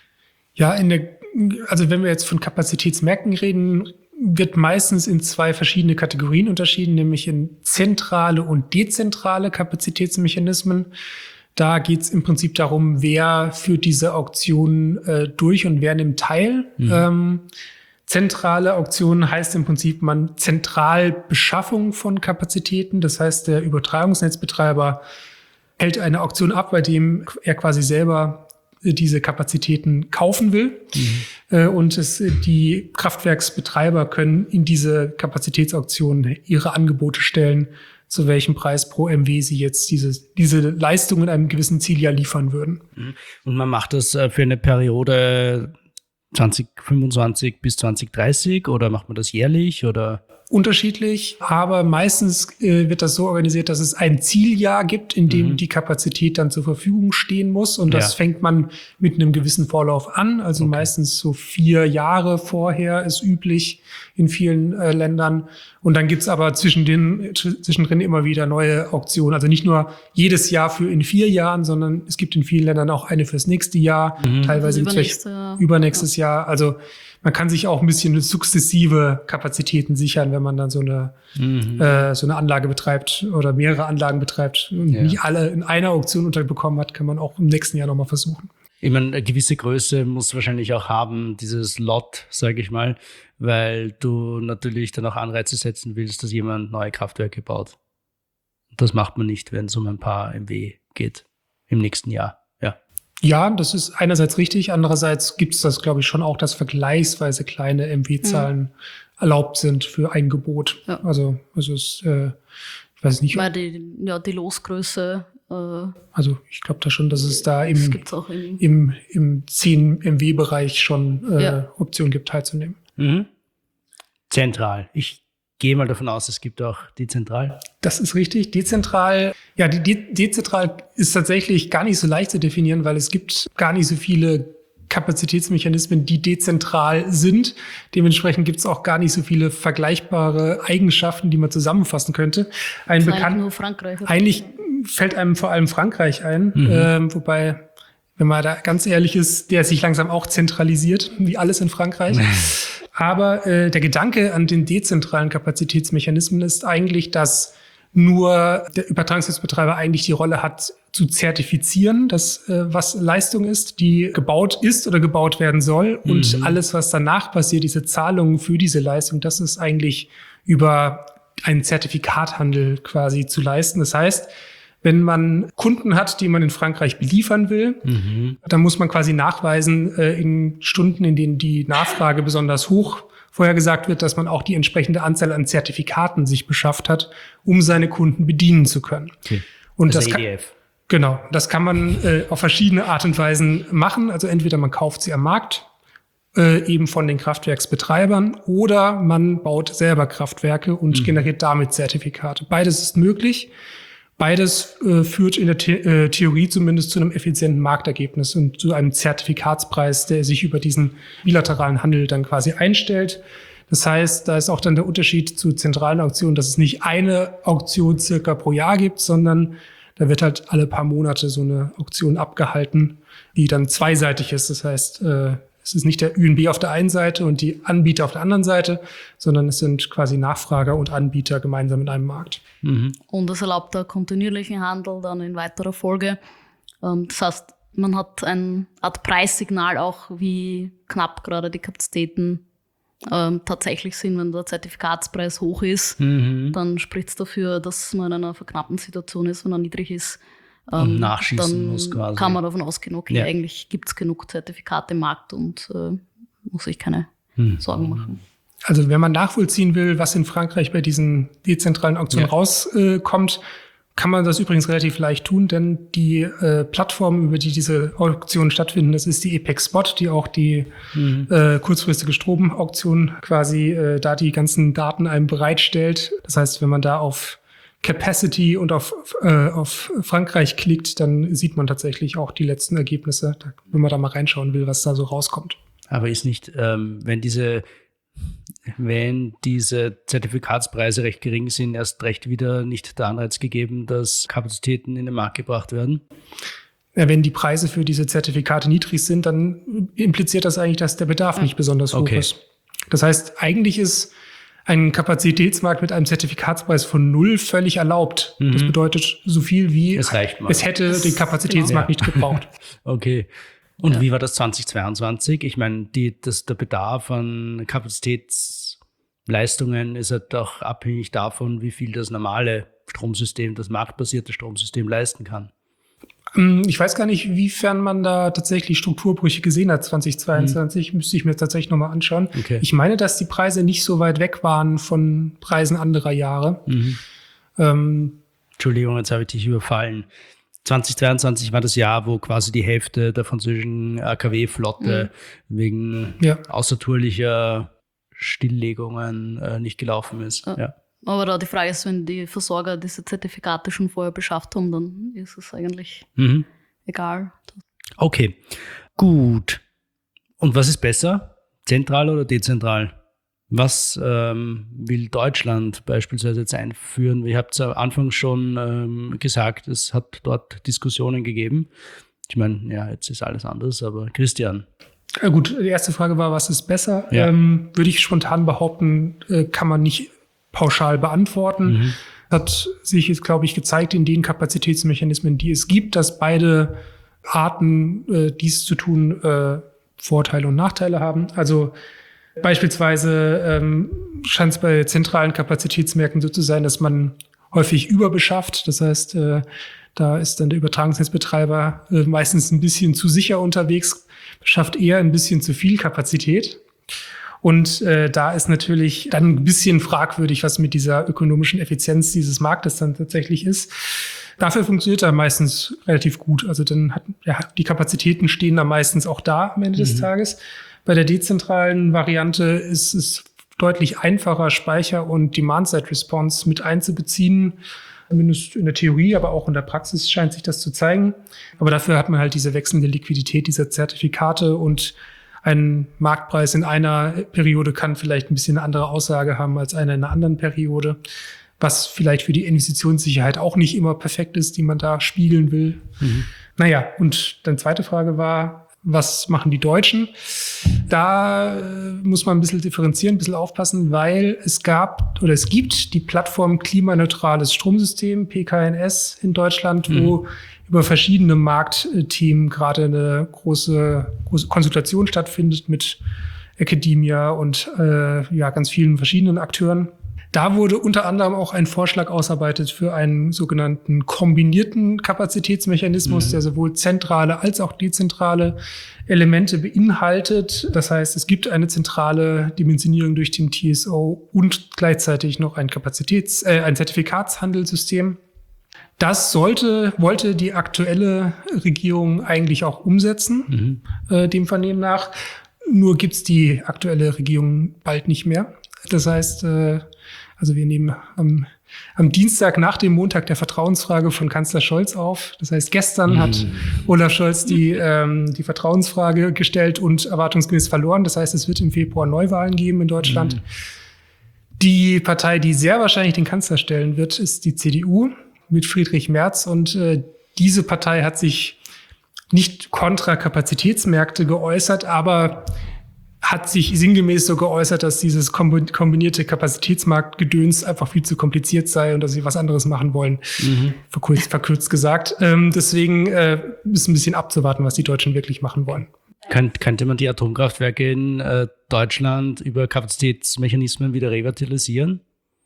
Ja, in der, also wenn wir jetzt von Kapazitätsmärkten reden, wird meistens in zwei verschiedene Kategorien unterschieden, nämlich in zentrale und dezentrale Kapazitätsmechanismen. Da geht es im Prinzip darum, wer führt diese Auktionen äh, durch und wer nimmt teil. Mhm. Ähm, zentrale Auktionen heißt im Prinzip, man zentral Beschaffung von Kapazitäten. Das heißt, der Übertragungsnetzbetreiber hält eine Auktion ab, bei dem er quasi selber diese Kapazitäten kaufen will. Mhm. Und es, die Kraftwerksbetreiber können in diese Kapazitätsauktionen ihre Angebote stellen, zu welchem Preis pro M W sie jetzt diese, diese Leistung in einem gewissen Zieljahr liefern würden. Und man macht das für eine Periode zwanzig fünfundzwanzig bis zwanzig dreißig oder macht man das jährlich oder? Unterschiedlich, aber meistens äh, wird das so organisiert, dass es ein Zieljahr gibt, in dem mhm. die Kapazität dann zur Verfügung stehen muss. Und das ja. fängt man mit einem gewissen Vorlauf an. Also okay. meistens so vier Jahre vorher ist üblich in vielen äh, Ländern. Und dann gibt's aber zwischen den, zwischendrin immer wieder neue Auktionen. Also nicht nur jedes Jahr für in vier Jahren, sondern es gibt in vielen Ländern auch eine fürs nächste Jahr, mhm. teilweise also übernächste, übernächstes ja. Jahr. Also man kann sich auch ein bisschen sukzessive Kapazitäten sichern, wenn man dann so eine, mhm. äh, so eine Anlage betreibt oder mehrere Anlagen betreibt und ja. nicht alle in einer Auktion unterbekommen hat, kann man auch im nächsten Jahr nochmal versuchen. Ich meine, eine gewisse Größe muss wahrscheinlich auch haben, dieses Lot, sage ich mal, weil du natürlich dann auch Anreize setzen willst, dass jemand neue Kraftwerke baut. Das macht man nicht, wenn es um ein paar M W geht im nächsten Jahr. Ja. Ja, das ist einerseits richtig. Andererseits gibt es das, glaube ich, schon auch, dass vergleichsweise kleine M W-Zahlen mhm. erlaubt sind für ein Gebot. Ja. Also, es ist, äh, ich weiß nicht. Weil die, ja, die Losgröße. Äh, also, ich glaube da schon, dass es da im, gibt's auch im, im, im zehn M W-Bereich schon äh, ja. Optionen gibt, teilzunehmen. Mhm. Zentral. Ich gehe mal davon aus, es gibt auch dezentral. Das ist richtig. Dezentral, ja, die De- dezentral ist tatsächlich gar nicht so leicht zu definieren, weil es gibt gar nicht so viele Kapazitätsmechanismen, die dezentral sind. Dementsprechend gibt es auch gar nicht so viele vergleichbare Eigenschaften, die man zusammenfassen könnte. Ein bekannt, nur Frankreich. Eigentlich fällt einem vor allem Frankreich ein, mhm. ähm, wobei, wenn man da ganz ehrlich ist, der sich langsam auch zentralisiert, wie alles in Frankreich. Aber äh, der Gedanke an den dezentralen Kapazitätsmechanismen ist eigentlich, dass nur der Übertragungsnetzbetreiber eigentlich die Rolle hat, zu zertifizieren, dass äh, was Leistung ist, die gebaut ist oder gebaut werden soll. Mhm. Und alles, was danach passiert, diese Zahlungen für diese Leistung, das ist eigentlich über einen Zertifikathandel quasi zu leisten. Das heißt, wenn man Kunden hat, die man in Frankreich beliefern will, mhm. dann muss man quasi nachweisen, äh, in Stunden, in denen die Nachfrage besonders hoch vorhergesagt wird, dass man auch die entsprechende Anzahl an Zertifikaten sich beschafft hat, um seine Kunden bedienen zu können. Okay. Und also das kann, E D F. Genau, das kann man äh, auf verschiedene Art und Weisen machen. Also entweder man kauft sie am Markt, äh, eben von den Kraftwerksbetreibern, oder man baut selber Kraftwerke und mhm. generiert damit Zertifikate. Beides ist möglich. Beides äh, führt in der The- äh, Theorie zumindest zu einem effizienten Marktergebnis und zu einem Zertifikatspreis, der sich über diesen bilateralen Handel dann quasi einstellt. Das heißt, da ist auch dann der Unterschied zu zentralen Auktionen, dass es nicht eine Auktion circa pro Jahr gibt, sondern da wird halt alle paar Monate so eine Auktion abgehalten, die dann zweiseitig ist. Das heißt, äh, es ist nicht der Ü N B auf der einen Seite und die Anbieter auf der anderen Seite, sondern es sind quasi Nachfrager und Anbieter gemeinsam in einem Markt. Mhm. Und es erlaubt da kontinuierlichen Handel dann in weiterer Folge. Das heißt, man hat eine Art Preissignal auch, wie knapp gerade die Kapazitäten ähm, tatsächlich sind, wenn der Zertifikatspreis hoch ist, Mhm. dann spricht es dafür, dass man in einer verknappten Situation ist, wenn er niedrig ist. Und Ähm, nachschießen dann muss quasi. kann man davon ausgehen, okay, Ja. eigentlich gibt es genug Zertifikate im Markt und äh, muss ich keine Hm. Sorgen machen. Also wenn man nachvollziehen will, was in Frankreich bei diesen dezentralen Auktionen Ja. rauskommt, kann man das übrigens relativ leicht tun, denn die äh, Plattform, über die diese Auktionen stattfinden, das ist die Epex Spot, die auch die Mhm. äh, kurzfristige Stromauktion quasi äh, da die ganzen Daten einem bereitstellt. Das heißt, wenn man da auf Capacity und auf, äh, auf Frankreich klickt, dann sieht man tatsächlich auch die letzten Ergebnisse, da, wenn man da mal reinschauen will, was da so rauskommt. Aber ist nicht, ähm, wenn diese wenn diese Zertifikatspreise recht gering sind, erst recht wieder nicht der Anreiz gegeben, dass Kapazitäten in den Markt gebracht werden? Ja, wenn die Preise für diese Zertifikate niedrig sind, dann impliziert das eigentlich, dass der Bedarf nicht besonders hoch Okay. ist. Das heißt, eigentlich ist ein Kapazitätsmarkt mit einem Zertifikatspreis von null völlig erlaubt. Mhm. Das bedeutet so viel wie Es reicht mal. es hätte den Kapazitätsmarkt genau. nicht gebraucht. Okay. Und Ja. wie war das zweitausendzweiundzwanzig? Ich meine, die, das, der Bedarf an Kapazitätsleistungen ist halt auch abhängig davon, wie viel das normale Stromsystem, das marktbasierte Stromsystem leisten kann. Ähm, Ich weiß gar nicht, inwiefern man da tatsächlich Strukturbrüche gesehen hat zweitausendzweiundzwanzig. Müsste ich mir tatsächlich nochmal anschauen. Okay. Ich meine, dass die Preise nicht so weit weg waren von Preisen anderer Jahre. Mhm. Ähm, Entschuldigung, jetzt habe ich dich überfallen. zweitausendzweiundzwanzig war das Jahr, wo quasi die Hälfte der französischen A K W-Flotte wegen ja. außertourlicher Stilllegungen äh, nicht gelaufen ist. Ja. Ja. Aber da die Frage ist, wenn die Versorger diese Zertifikate schon vorher beschafft haben, dann ist es eigentlich Mhm. egal. Okay, gut. Und was ist besser? Zentral oder dezentral? Was ähm, will Deutschland beispielsweise jetzt einführen? Ihr habt es am Anfang schon ähm, gesagt, es hat dort Diskussionen gegeben. Ich meine, ja, jetzt ist alles anders, aber Christian. Ja, gut, die erste Frage war, was ist besser? Ja. Ähm, würde ich spontan behaupten, äh, kann man nicht pauschal beantworten. Mhm. Hat sich jetzt, glaube ich, gezeigt in den Kapazitätsmechanismen, die es gibt, dass beide Arten, äh, dies zu tun, äh, Vorteile und Nachteile haben. Also beispielsweise ähm, scheint es bei zentralen Kapazitätsmärkten so zu sein, dass man häufig überbeschafft. Das heißt, äh, da ist dann der Übertragungsnetzbetreiber äh, meistens ein bisschen zu sicher unterwegs, beschafft eher ein bisschen zu viel Kapazität. Und äh, da ist natürlich dann ein bisschen fragwürdig, was mit dieser ökonomischen Effizienz dieses Marktes dann tatsächlich ist. Dafür funktioniert er meistens relativ gut. Also dann hat ja, die Kapazitäten stehen da meistens auch da am Ende des Tages. Bei der dezentralen Variante ist es deutlich einfacher, Speicher und Demand-Side-Response mit einzubeziehen. Zumindest in der Theorie, aber auch in der Praxis scheint sich das zu zeigen. Aber dafür hat man halt diese wechselnde Liquidität dieser Zertifikate und ein Marktpreis in einer Periode kann vielleicht ein bisschen eine andere Aussage haben als einer in einer anderen Periode, was vielleicht für die Investitionssicherheit auch nicht immer perfekt ist, die man da spiegeln will. Mhm. Naja, und dann zweite Frage war, was machen die Deutschen? Da äh, muss man ein bisschen differenzieren, ein bisschen aufpassen, weil es gab oder es gibt die Plattform Klimaneutrales Stromsystem, P K N S in Deutschland, mhm. wo über verschiedene Marktthemen gerade eine große, große Konsultation stattfindet mit Academia und äh, ja ganz vielen verschiedenen Akteuren. Da wurde unter anderem auch ein Vorschlag ausgearbeitet für einen sogenannten kombinierten Kapazitätsmechanismus, mhm. der sowohl zentrale als auch dezentrale Elemente beinhaltet. Das heißt, es gibt eine zentrale Dimensionierung durch den T S O und gleichzeitig noch ein Kapazitäts-, äh, ein Zertifikatshandelssystem. Das sollte, wollte die aktuelle Regierung eigentlich auch umsetzen, mhm. äh, dem Vernehmen nach. Nur gibt's die aktuelle Regierung bald nicht mehr. Das heißt, äh, also wir nehmen am, am Dienstag nach dem Montag der Vertrauensfrage von Kanzler Scholz auf. Das heißt, gestern mhm. hat Olaf Scholz die, ähm, die Vertrauensfrage gestellt und erwartungsgemäß verloren. Das heißt, es wird im Februar Neuwahlen geben in Deutschland. Mhm. Die Partei, die sehr wahrscheinlich den Kanzler stellen wird, ist die C D U mit Friedrich Merz. Und äh, diese Partei hat sich nicht kontra Kapazitätsmärkte geäußert, aber hat sich sinngemäß so geäußert, dass dieses kombinierte Kapazitätsmarktgedöns einfach viel zu kompliziert sei und dass sie was anderes machen wollen, mhm. verkürzt, verkürzt gesagt. Ähm, deswegen äh, ist ein bisschen abzuwarten, was die Deutschen wirklich machen wollen. Könnt, könnte man die Atomkraftwerke in äh, Deutschland über Kapazitätsmechanismen wieder revitalisieren,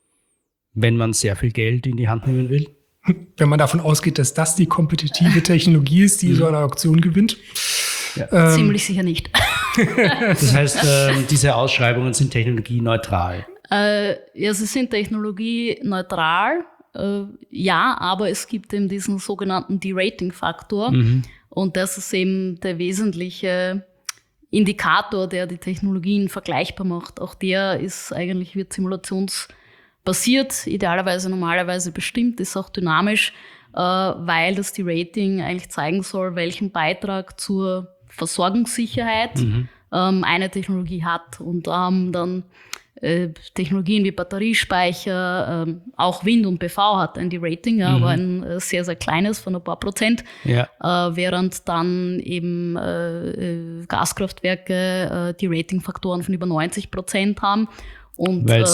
wenn man sehr viel Geld in die Hand nehmen will? Wenn man davon ausgeht, dass das die kompetitive Technologie ist, die so eine Auktion gewinnt. Ja. Ähm, Ziemlich sicher nicht. Das heißt, äh, diese Ausschreibungen sind technologieneutral? Äh, ja, sie sind technologieneutral, äh, ja, aber es gibt eben diesen sogenannten De-Rating-Faktor. Mhm. Und das ist eben der wesentliche Indikator, der die Technologien vergleichbar macht. Auch der ist eigentlich, wird simulationsbasiert, idealerweise normalerweise bestimmt, ist auch dynamisch, äh, weil das De-Rating eigentlich zeigen soll, welchen Beitrag zur Versorgungssicherheit mhm. ähm, eine Technologie hat. Und da haben dann äh, Technologien wie Batteriespeicher, ähm, auch Wind und P V hat ein De-Rating, ja, mhm. aber ein äh, sehr, sehr kleines von ein paar Prozent, ja. äh, während dann eben äh, Gaskraftwerke äh, De-Rating-Faktoren von über neunzig Prozent haben. Und äh,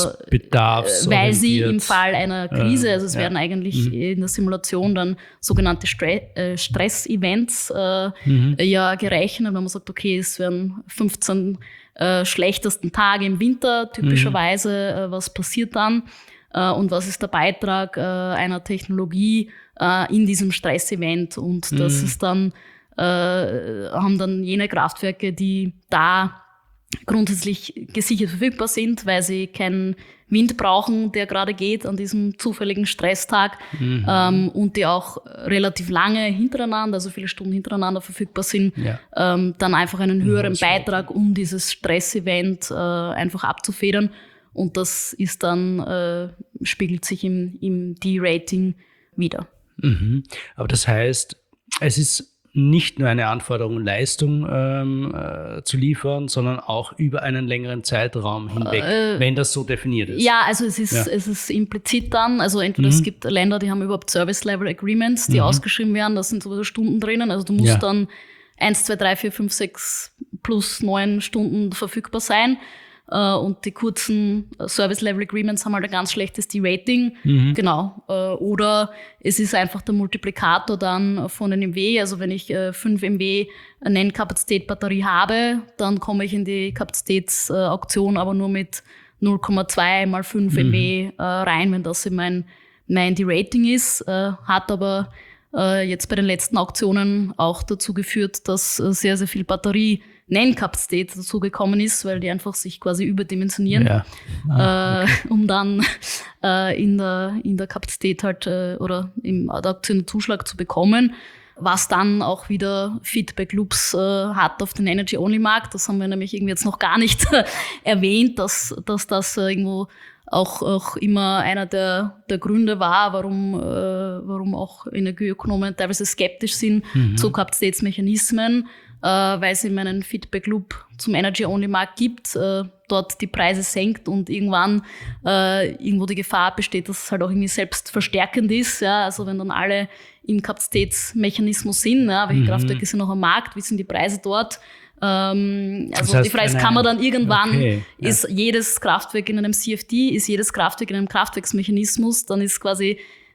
weil sie im Fall einer Krise, also es ja. werden eigentlich mhm. in der Simulation dann sogenannte Stre- äh, Stress-Events äh, mhm. ja gerechnet, wenn man sagt, okay, es werden fünfzehn äh, schlechtesten Tage im Winter typischerweise, mhm. äh, was passiert dann äh, und was ist der Beitrag äh, einer Technologie äh, in diesem Stress-Event, und das mhm. ist dann, äh, haben dann jene Kraftwerke, die da grundsätzlich gesichert verfügbar sind, weil sie keinen Wind brauchen, der gerade geht an diesem zufälligen Stresstag, mhm. ähm, und die auch relativ lange hintereinander, also viele Stunden hintereinander verfügbar sind, ja. ähm, dann einfach einen höheren ja, Beitrag, um dieses Stressevent äh, einfach abzufedern. Und das ist dann, äh, spiegelt sich im, im De-Rating wieder. Mhm. Aber das heißt, es ist nicht nur eine Anforderung, Leistung ähm, äh, zu liefern, sondern auch über einen längeren Zeitraum hinweg, äh, wenn das so definiert ist. Ja, also es ist, ja. es ist implizit dann, also entweder mhm. es gibt Länder, die haben überhaupt Service-Level-Agreements, die mhm. ausgeschrieben werden, da sind sowieso Stunden drinnen, also du musst ja. dann eins, zwei, drei, vier, fünf, sechs plus neun Stunden verfügbar sein. Und die kurzen Service-Level-Agreements haben halt ein ganz schlechtes De-Rating. Mhm. Genau. Oder es ist einfach der Multiplikator dann von einem M W. Also wenn ich fünf M W Nennkapazität Batterie habe, dann komme ich in die Kapazitätsauktion aber nur mit null Komma zwei mal fünf mhm. M W rein, wenn das eben mein, mein De-Rating ist. Hat aber jetzt bei den letzten Auktionen auch dazu geführt, dass sehr, sehr viel Batterie Nennkapazität dazugekommen ist, weil die einfach sich quasi überdimensionieren, ja. ah, okay. äh, um dann äh, in, der, in der Kapazität halt äh, oder im Auktionszuschlag zu bekommen, was dann auch wieder Feedback-Loops äh, hat auf den Energy-Only-Markt. Das haben wir nämlich irgendwie jetzt noch gar nicht erwähnt, dass, dass das äh, irgendwo auch, auch immer einer der, der Gründe war, warum, äh, warum auch Energieökonomen teilweise skeptisch sind mhm. zu Kapazitätsmechanismen, äh, weil es eben einen Feedback-Loop zum Energy-Only-Markt gibt, äh, dort die Preise senkt und irgendwann äh, irgendwo die Gefahr besteht, dass es halt auch irgendwie selbstverstärkend ist. Ja? Also wenn dann alle im Kapazitätsmechanismus sind, ja, welche mhm. Kraftwerke sind noch am Markt, wie sind die Preise dort? Ähm, also das heißt, die Frage ist, kann man dann irgendwann, okay, ja. ist jedes Kraftwerk in einem C F D, ist jedes Kraftwerk in einem Kraftwerksmechanismus, dann ist quasi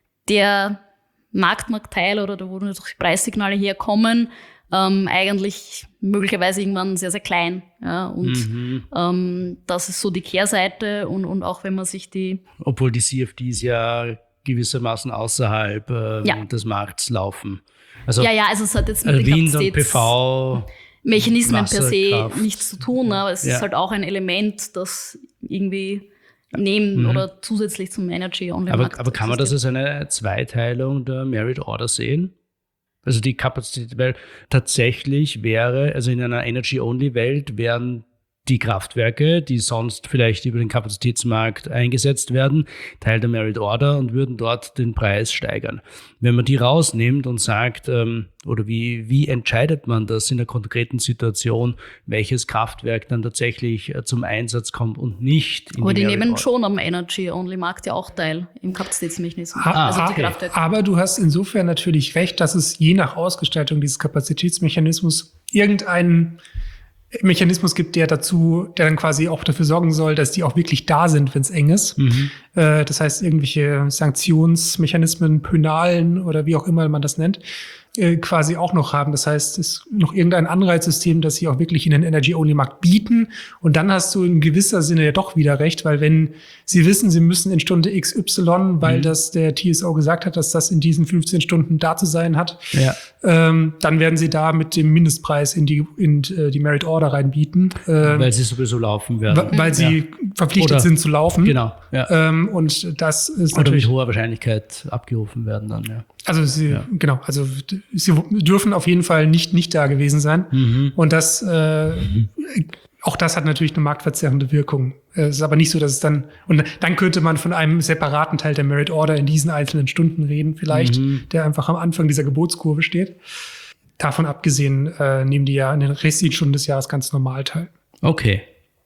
der Marktmarktteil oder da, wo natürlich Preissignale herkommen, ähm, eigentlich möglicherweise irgendwann sehr, sehr klein. Ja, und mhm. ähm, das ist so die Kehrseite und, und auch wenn man sich die... Obwohl die C F Ds ja gewissermaßen außerhalb äh, ja. des Markts laufen. Also, ja, ja, also es hat jetzt mit also Wind und P V... Mechanismen per se nichts zu tun, aber es ja. ist halt auch ein Element, das irgendwie neben mhm. oder zusätzlich zum Energy-Only-Markt. Aber, aber kann man das als eine Zweiteilung der Merit Order sehen? Also die Kapazität, weil tatsächlich wäre, also in einer Energy-Only-Welt wären die Kraftwerke, die sonst vielleicht über den Kapazitätsmarkt eingesetzt werden, Teil der Merit Order und würden dort den Preis steigern. Wenn man die rausnimmt und sagt, ähm, oder wie, wie entscheidet man das in der konkreten Situation, welches Kraftwerk dann tatsächlich äh, zum Einsatz kommt und nicht in Aber die, die nehmen Order. Schon am Energy-Only-Markt ja auch teil im Kapazitätsmechanismus. Ah, also die okay. Aber du hast insofern natürlich recht, dass es je nach Ausgestaltung dieses Kapazitätsmechanismus irgendeinen Mechanismus gibt, der dazu, der dann quasi auch dafür sorgen soll, dass die auch wirklich da sind, wenn es eng ist. Mhm. Äh, das heißt, irgendwelche Sanktionsmechanismen, Pönalen oder wie auch immer man das nennt. äh, quasi auch noch haben. Das heißt, es ist noch irgendein Anreizsystem, das sie auch wirklich in den Energy-Only-Markt bieten. Und dann hast du in gewisser Sinne ja doch wieder recht, weil wenn sie wissen, sie müssen in Stunde X Y, weil mhm. das der T S O gesagt hat, dass das in diesen fünfzehn Stunden da zu sein hat, ja. ähm, dann werden sie da mit dem Mindestpreis in die, in die Merit Order reinbieten. Ähm, weil sie sowieso laufen werden. Weil sie ja. verpflichtet Oder, sind zu laufen. Genau. Ja. Ähm, und das ist Oder natürlich mit hoher Wahrscheinlichkeit abgerufen werden dann, ja. Also sie, ja. genau, also sie dürfen auf jeden Fall nicht nicht da gewesen sein. Mhm. Und das, äh, mhm. auch das hat natürlich eine marktverzerrende Wirkung. Es ist aber nicht so, dass es dann, und dann könnte man von einem separaten Teil der Merit Order in diesen einzelnen Stunden reden, vielleicht, mhm. der einfach am Anfang dieser Geburtskurve steht. Davon abgesehen äh, nehmen die ja in den restlichen Stunden des Jahres ganz normal teil. Okay.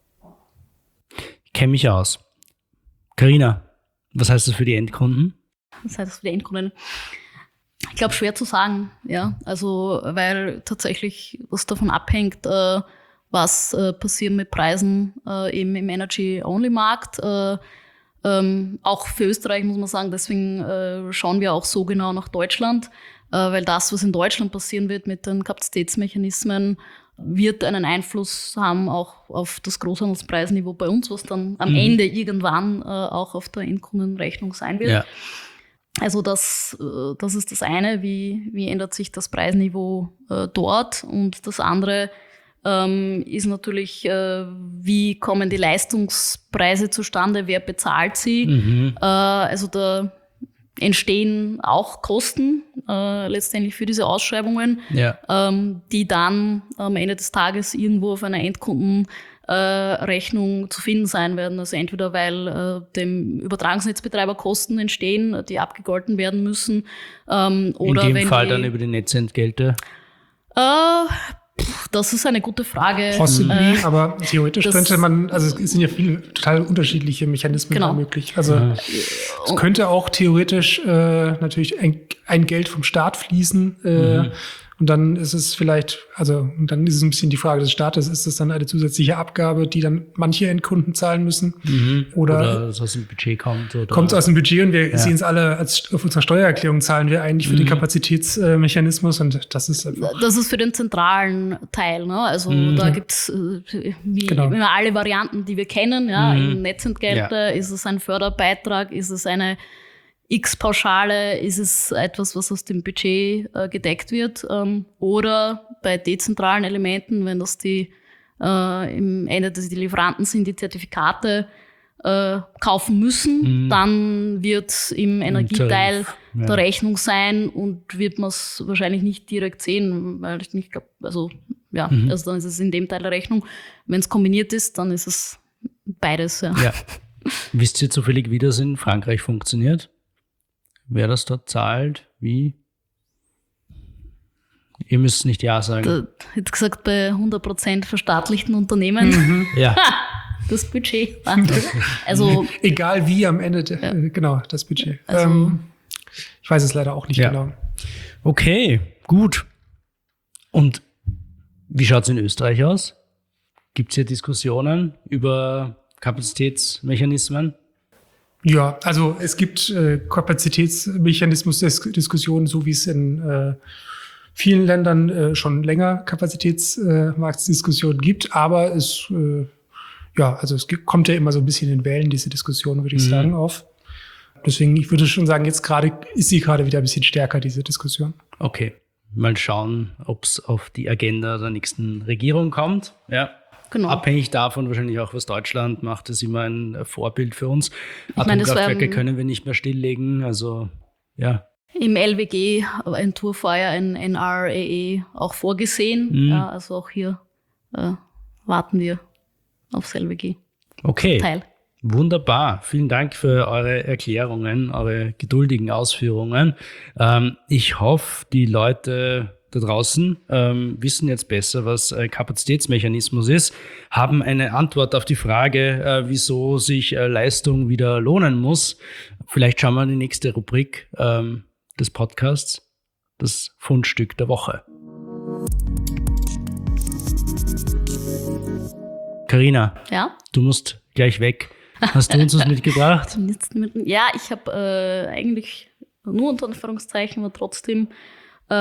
Ich kenne mich aus. Carina, was heißt das für die Endkunden? Was heißt das für die Endkunden? Ich glaube, schwer zu sagen, ja. Also, weil tatsächlich was davon abhängt, äh, was äh, passiert mit Preisen äh, eben im Energy-Only-Markt. Äh, ähm, auch für Österreich muss man sagen, deswegen äh, schauen wir auch so genau nach Deutschland, äh, weil das, was in Deutschland passieren wird mit den Kapazitätsmechanismen, wird einen Einfluss haben auch auf das Großhandelspreisniveau bei uns, was dann am mhm. Ende irgendwann äh, auch auf der Endkundenrechnung sein wird. Ja. Also das, das ist das eine, wie, wie ändert sich das Preisniveau äh, dort, und das andere ähm, ist natürlich, äh, wie kommen die Leistungspreise zustande, wer bezahlt sie. Mhm. Äh, also da entstehen auch Kosten äh, letztendlich für diese Ausschreibungen, ja. ähm, die dann am Ende des Tages irgendwo auf einer Endkunden Rechnung zu finden sein werden. Also entweder weil äh, dem Übertragungsnetzbetreiber Kosten entstehen, die abgegolten werden müssen. Ähm, oder in dem wenn Fall die, dann über die Netzentgelte? Äh, pff, das ist eine gute Frage. Possibly, äh, aber theoretisch könnte man, also es sind ja viele total unterschiedliche Mechanismen genau. möglich. Also ja. es könnte auch theoretisch äh, natürlich ein, ein Geld vom Staat fließen, äh, mhm. Und dann ist es vielleicht, also und dann ist es ein bisschen die Frage des Staates, ist es dann eine zusätzliche Abgabe, die dann manche Endkunden zahlen müssen? Mhm. Oder, oder es aus dem Budget kommt. Oder kommt es aus dem Budget, und wir ja. sehen es alle, als auf unserer Steuererklärung zahlen wir eigentlich für mhm. den Kapazitätsmechanismus, und das ist einfach. Das ist für den zentralen Teil, ne? Also mhm. da gibt's äh, wie genau. immer alle Varianten, die wir kennen. Ja? Mhm. In Netzentgelte ja. ist es ein Förderbeitrag, ist es eine X-Pauschale, ist es etwas, was aus dem Budget äh, gedeckt wird, ähm, oder bei dezentralen Elementen, wenn das die äh, im Ende des die Lieferanten sind, die Zertifikate äh, kaufen müssen, mhm. dann wird im Energieteil ja. der Rechnung sein, und wird man es wahrscheinlich nicht direkt sehen, weil ich nicht glaube, also ja, mhm. also dann ist es in dem Teil der Rechnung. Wenn es kombiniert ist, dann ist es beides. Ja. Ja. Wisst ihr zufällig, wie das in Frankreich funktioniert? Wer das dort zahlt, wie? Ihr müsst nicht Ja sagen. Da, ich hätte gesagt, bei hundert Prozent verstaatlichten Unternehmen. Mhm. Ja. Das Budget. Also, egal wie am Ende, de, ja. genau, das Budget. Also, ähm, ich weiß es leider auch nicht ja. genau. Okay, gut. Und wie schaut es in Österreich aus? Gibt es hier Diskussionen über Kapazitätsmechanismen? Ja, also es gibt äh, Kapazitätsmechanismus-Diskussionen, so wie es in äh, vielen Ländern äh, schon länger Kapazitätsmarktdiskussionen äh, gibt. Aber es, äh, ja, also es gibt, kommt ja immer so ein bisschen in Wellen, diese Diskussion, würde ich mhm. sagen, auf. Deswegen, ich würde schon sagen, jetzt gerade ist sie gerade wieder ein bisschen stärker, diese Diskussion. Okay, mal schauen, ob es auf die Agenda der nächsten Regierung kommt. Ja. Genau. Abhängig davon wahrscheinlich auch, was Deutschland macht, ist immer ein Vorbild für uns. Atomkraftwerke können wir nicht mehr stilllegen, also ja. Im L W G-Entwurf war ja ein N R A E auch vorgesehen, mhm. ja, also auch hier äh, warten wir aufs L W G. Okay, Teil. Wunderbar. Vielen Dank für eure Erklärungen, eure geduldigen Ausführungen. Ähm, ich hoffe, die Leute da draußen ähm, wissen jetzt besser, was äh, Kapazitätsmechanismus ist, haben eine Antwort auf die Frage, äh, wieso sich äh, Leistung wieder lohnen muss. Vielleicht schauen wir in die nächste Rubrik ähm, des Podcasts, das Fundstück der Woche. Carina, ja? Du musst gleich weg. Hast du uns was mitgebracht? Ja, ich habe äh, eigentlich nur unter Anführungszeichen, aber trotzdem äh,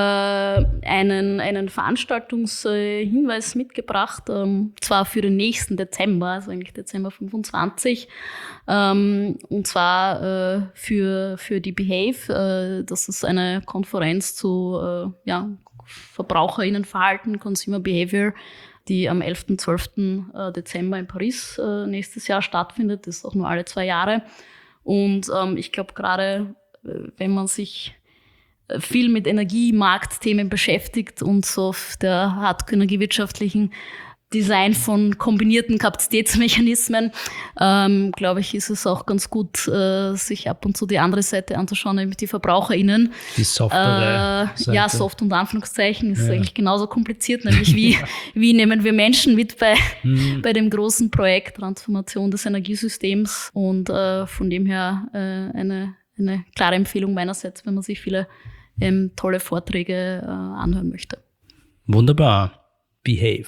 einen, einen Veranstaltungshinweis mitgebracht, ähm, zwar für den nächsten Dezember, also eigentlich Dezember fünfundzwanzig, ähm, und zwar äh, für, für die Behave. Äh, das ist eine Konferenz zu äh, ja, VerbraucherInnenverhalten, Consumer Behavior, die am elften, zwölften Dezember in Paris äh, nächstes Jahr stattfindet. Das ist auch nur alle zwei Jahre. Und ähm, ich glaube, gerade äh, wenn man sich viel mit Energiemarktthemen beschäftigt und so auf der hart energiewirtschaftlichen Design von kombinierten Kapazitätsmechanismen, ähm, glaube ich, ist es auch ganz gut, äh, sich ab und zu die andere Seite anzuschauen, nämlich die VerbraucherInnen. Die softere äh, Seite. Ja, soft und Anführungszeichen ist ja. eigentlich genauso kompliziert, nämlich wie, wie nehmen wir Menschen mit bei, mhm. bei dem großen Projekt Transformation des Energiesystems, und äh, von dem her äh, eine, eine klare Empfehlung meinerseits, wenn man sich viele ähm, tolle Vorträge äh, anhören möchte. Wunderbar. Behave.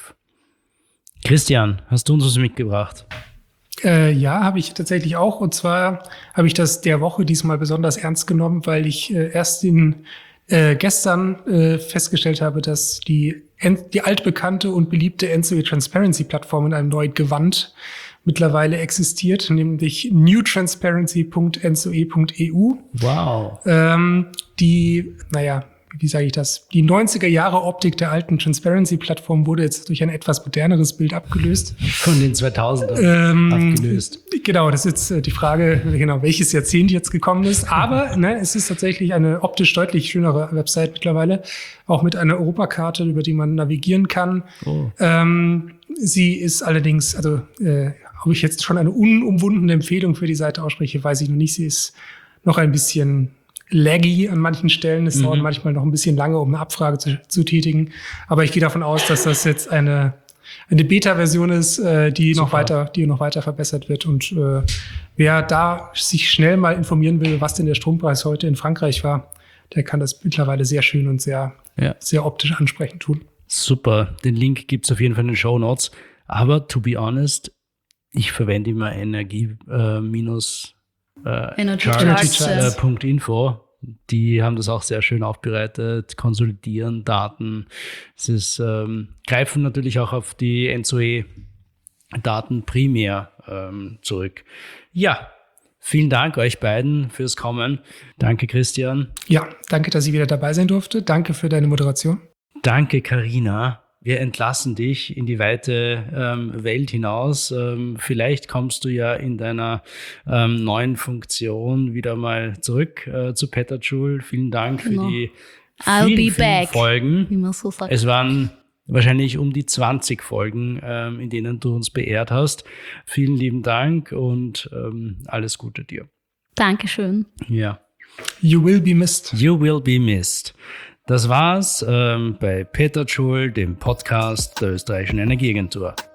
Christian, hast du uns was mitgebracht? Äh, ja, habe ich tatsächlich auch. Und zwar habe ich das der Woche diesmal besonders ernst genommen, weil ich äh, erst in, äh, gestern äh, festgestellt habe, dass die, die altbekannte und beliebte N Z O E Transparency Plattform in einem neuen Gewand mittlerweile existiert, nämlich new transparency punkt n z o e punkt e u. Wow. Ähm, die, naja, wie sage ich das? Die neunziger Jahre Optik der alten Transparency-Plattform wurde jetzt durch ein etwas moderneres Bild abgelöst. Von den zweitausendern ähm, abgelöst. Genau, das ist jetzt die Frage, genau, welches Jahrzehnt jetzt gekommen ist. Aber ne, es ist tatsächlich eine optisch deutlich schönere Website mittlerweile, auch mit einer Europakarte, über die man navigieren kann. Oh. Ähm, sie ist allerdings, also äh, ob ich jetzt schon eine unumwundene Empfehlung für die Seite ausspreche, weiß ich noch nicht. Sie ist noch ein bisschen laggy an manchen Stellen. Es mhm. dauert manchmal noch ein bisschen lange, um eine Abfrage zu, zu tätigen. Aber ich gehe davon aus, dass das jetzt eine, eine Beta-Version ist, äh, die Super. noch weiter, die noch weiter verbessert wird. Und äh, wer da sich schnell mal informieren will, was denn der Strompreis heute in Frankreich war, der kann das mittlerweile sehr schön und sehr, ja. sehr optisch ansprechend tun. Super. Den Link gibt's auf jeden Fall in den Shownotes. Aber to be honest, ich verwende immer Energie äh, minus Äh, Charts Punkt info. Die haben das auch sehr schön aufbereitet, konsolidieren Daten. Es ist, ähm, greifen natürlich auch auf die N Z O E-Daten primär ähm, zurück. Ja, vielen Dank euch beiden fürs Kommen. Danke, Christian. Ja, danke, dass ich wieder dabei sein durfte. Danke für deine Moderation. Danke, Carina. Wir entlassen dich in die weite ähm, Welt hinaus. Ähm, vielleicht kommst du ja in deiner ähm, neuen Funktion wieder mal zurück äh, zu Petajoule. Vielen Dank genau. für die vielen, vielen back, Folgen. Wie man so sagt. Es waren wahrscheinlich um die zwanzig Folgen, ähm, in denen du uns beehrt hast. Vielen lieben Dank und ähm, alles Gute dir. Dankeschön. Ja. You will be missed. You will be missed. Das war's ähm, bei Petajoule, dem Podcast der Österreichischen Energieagentur.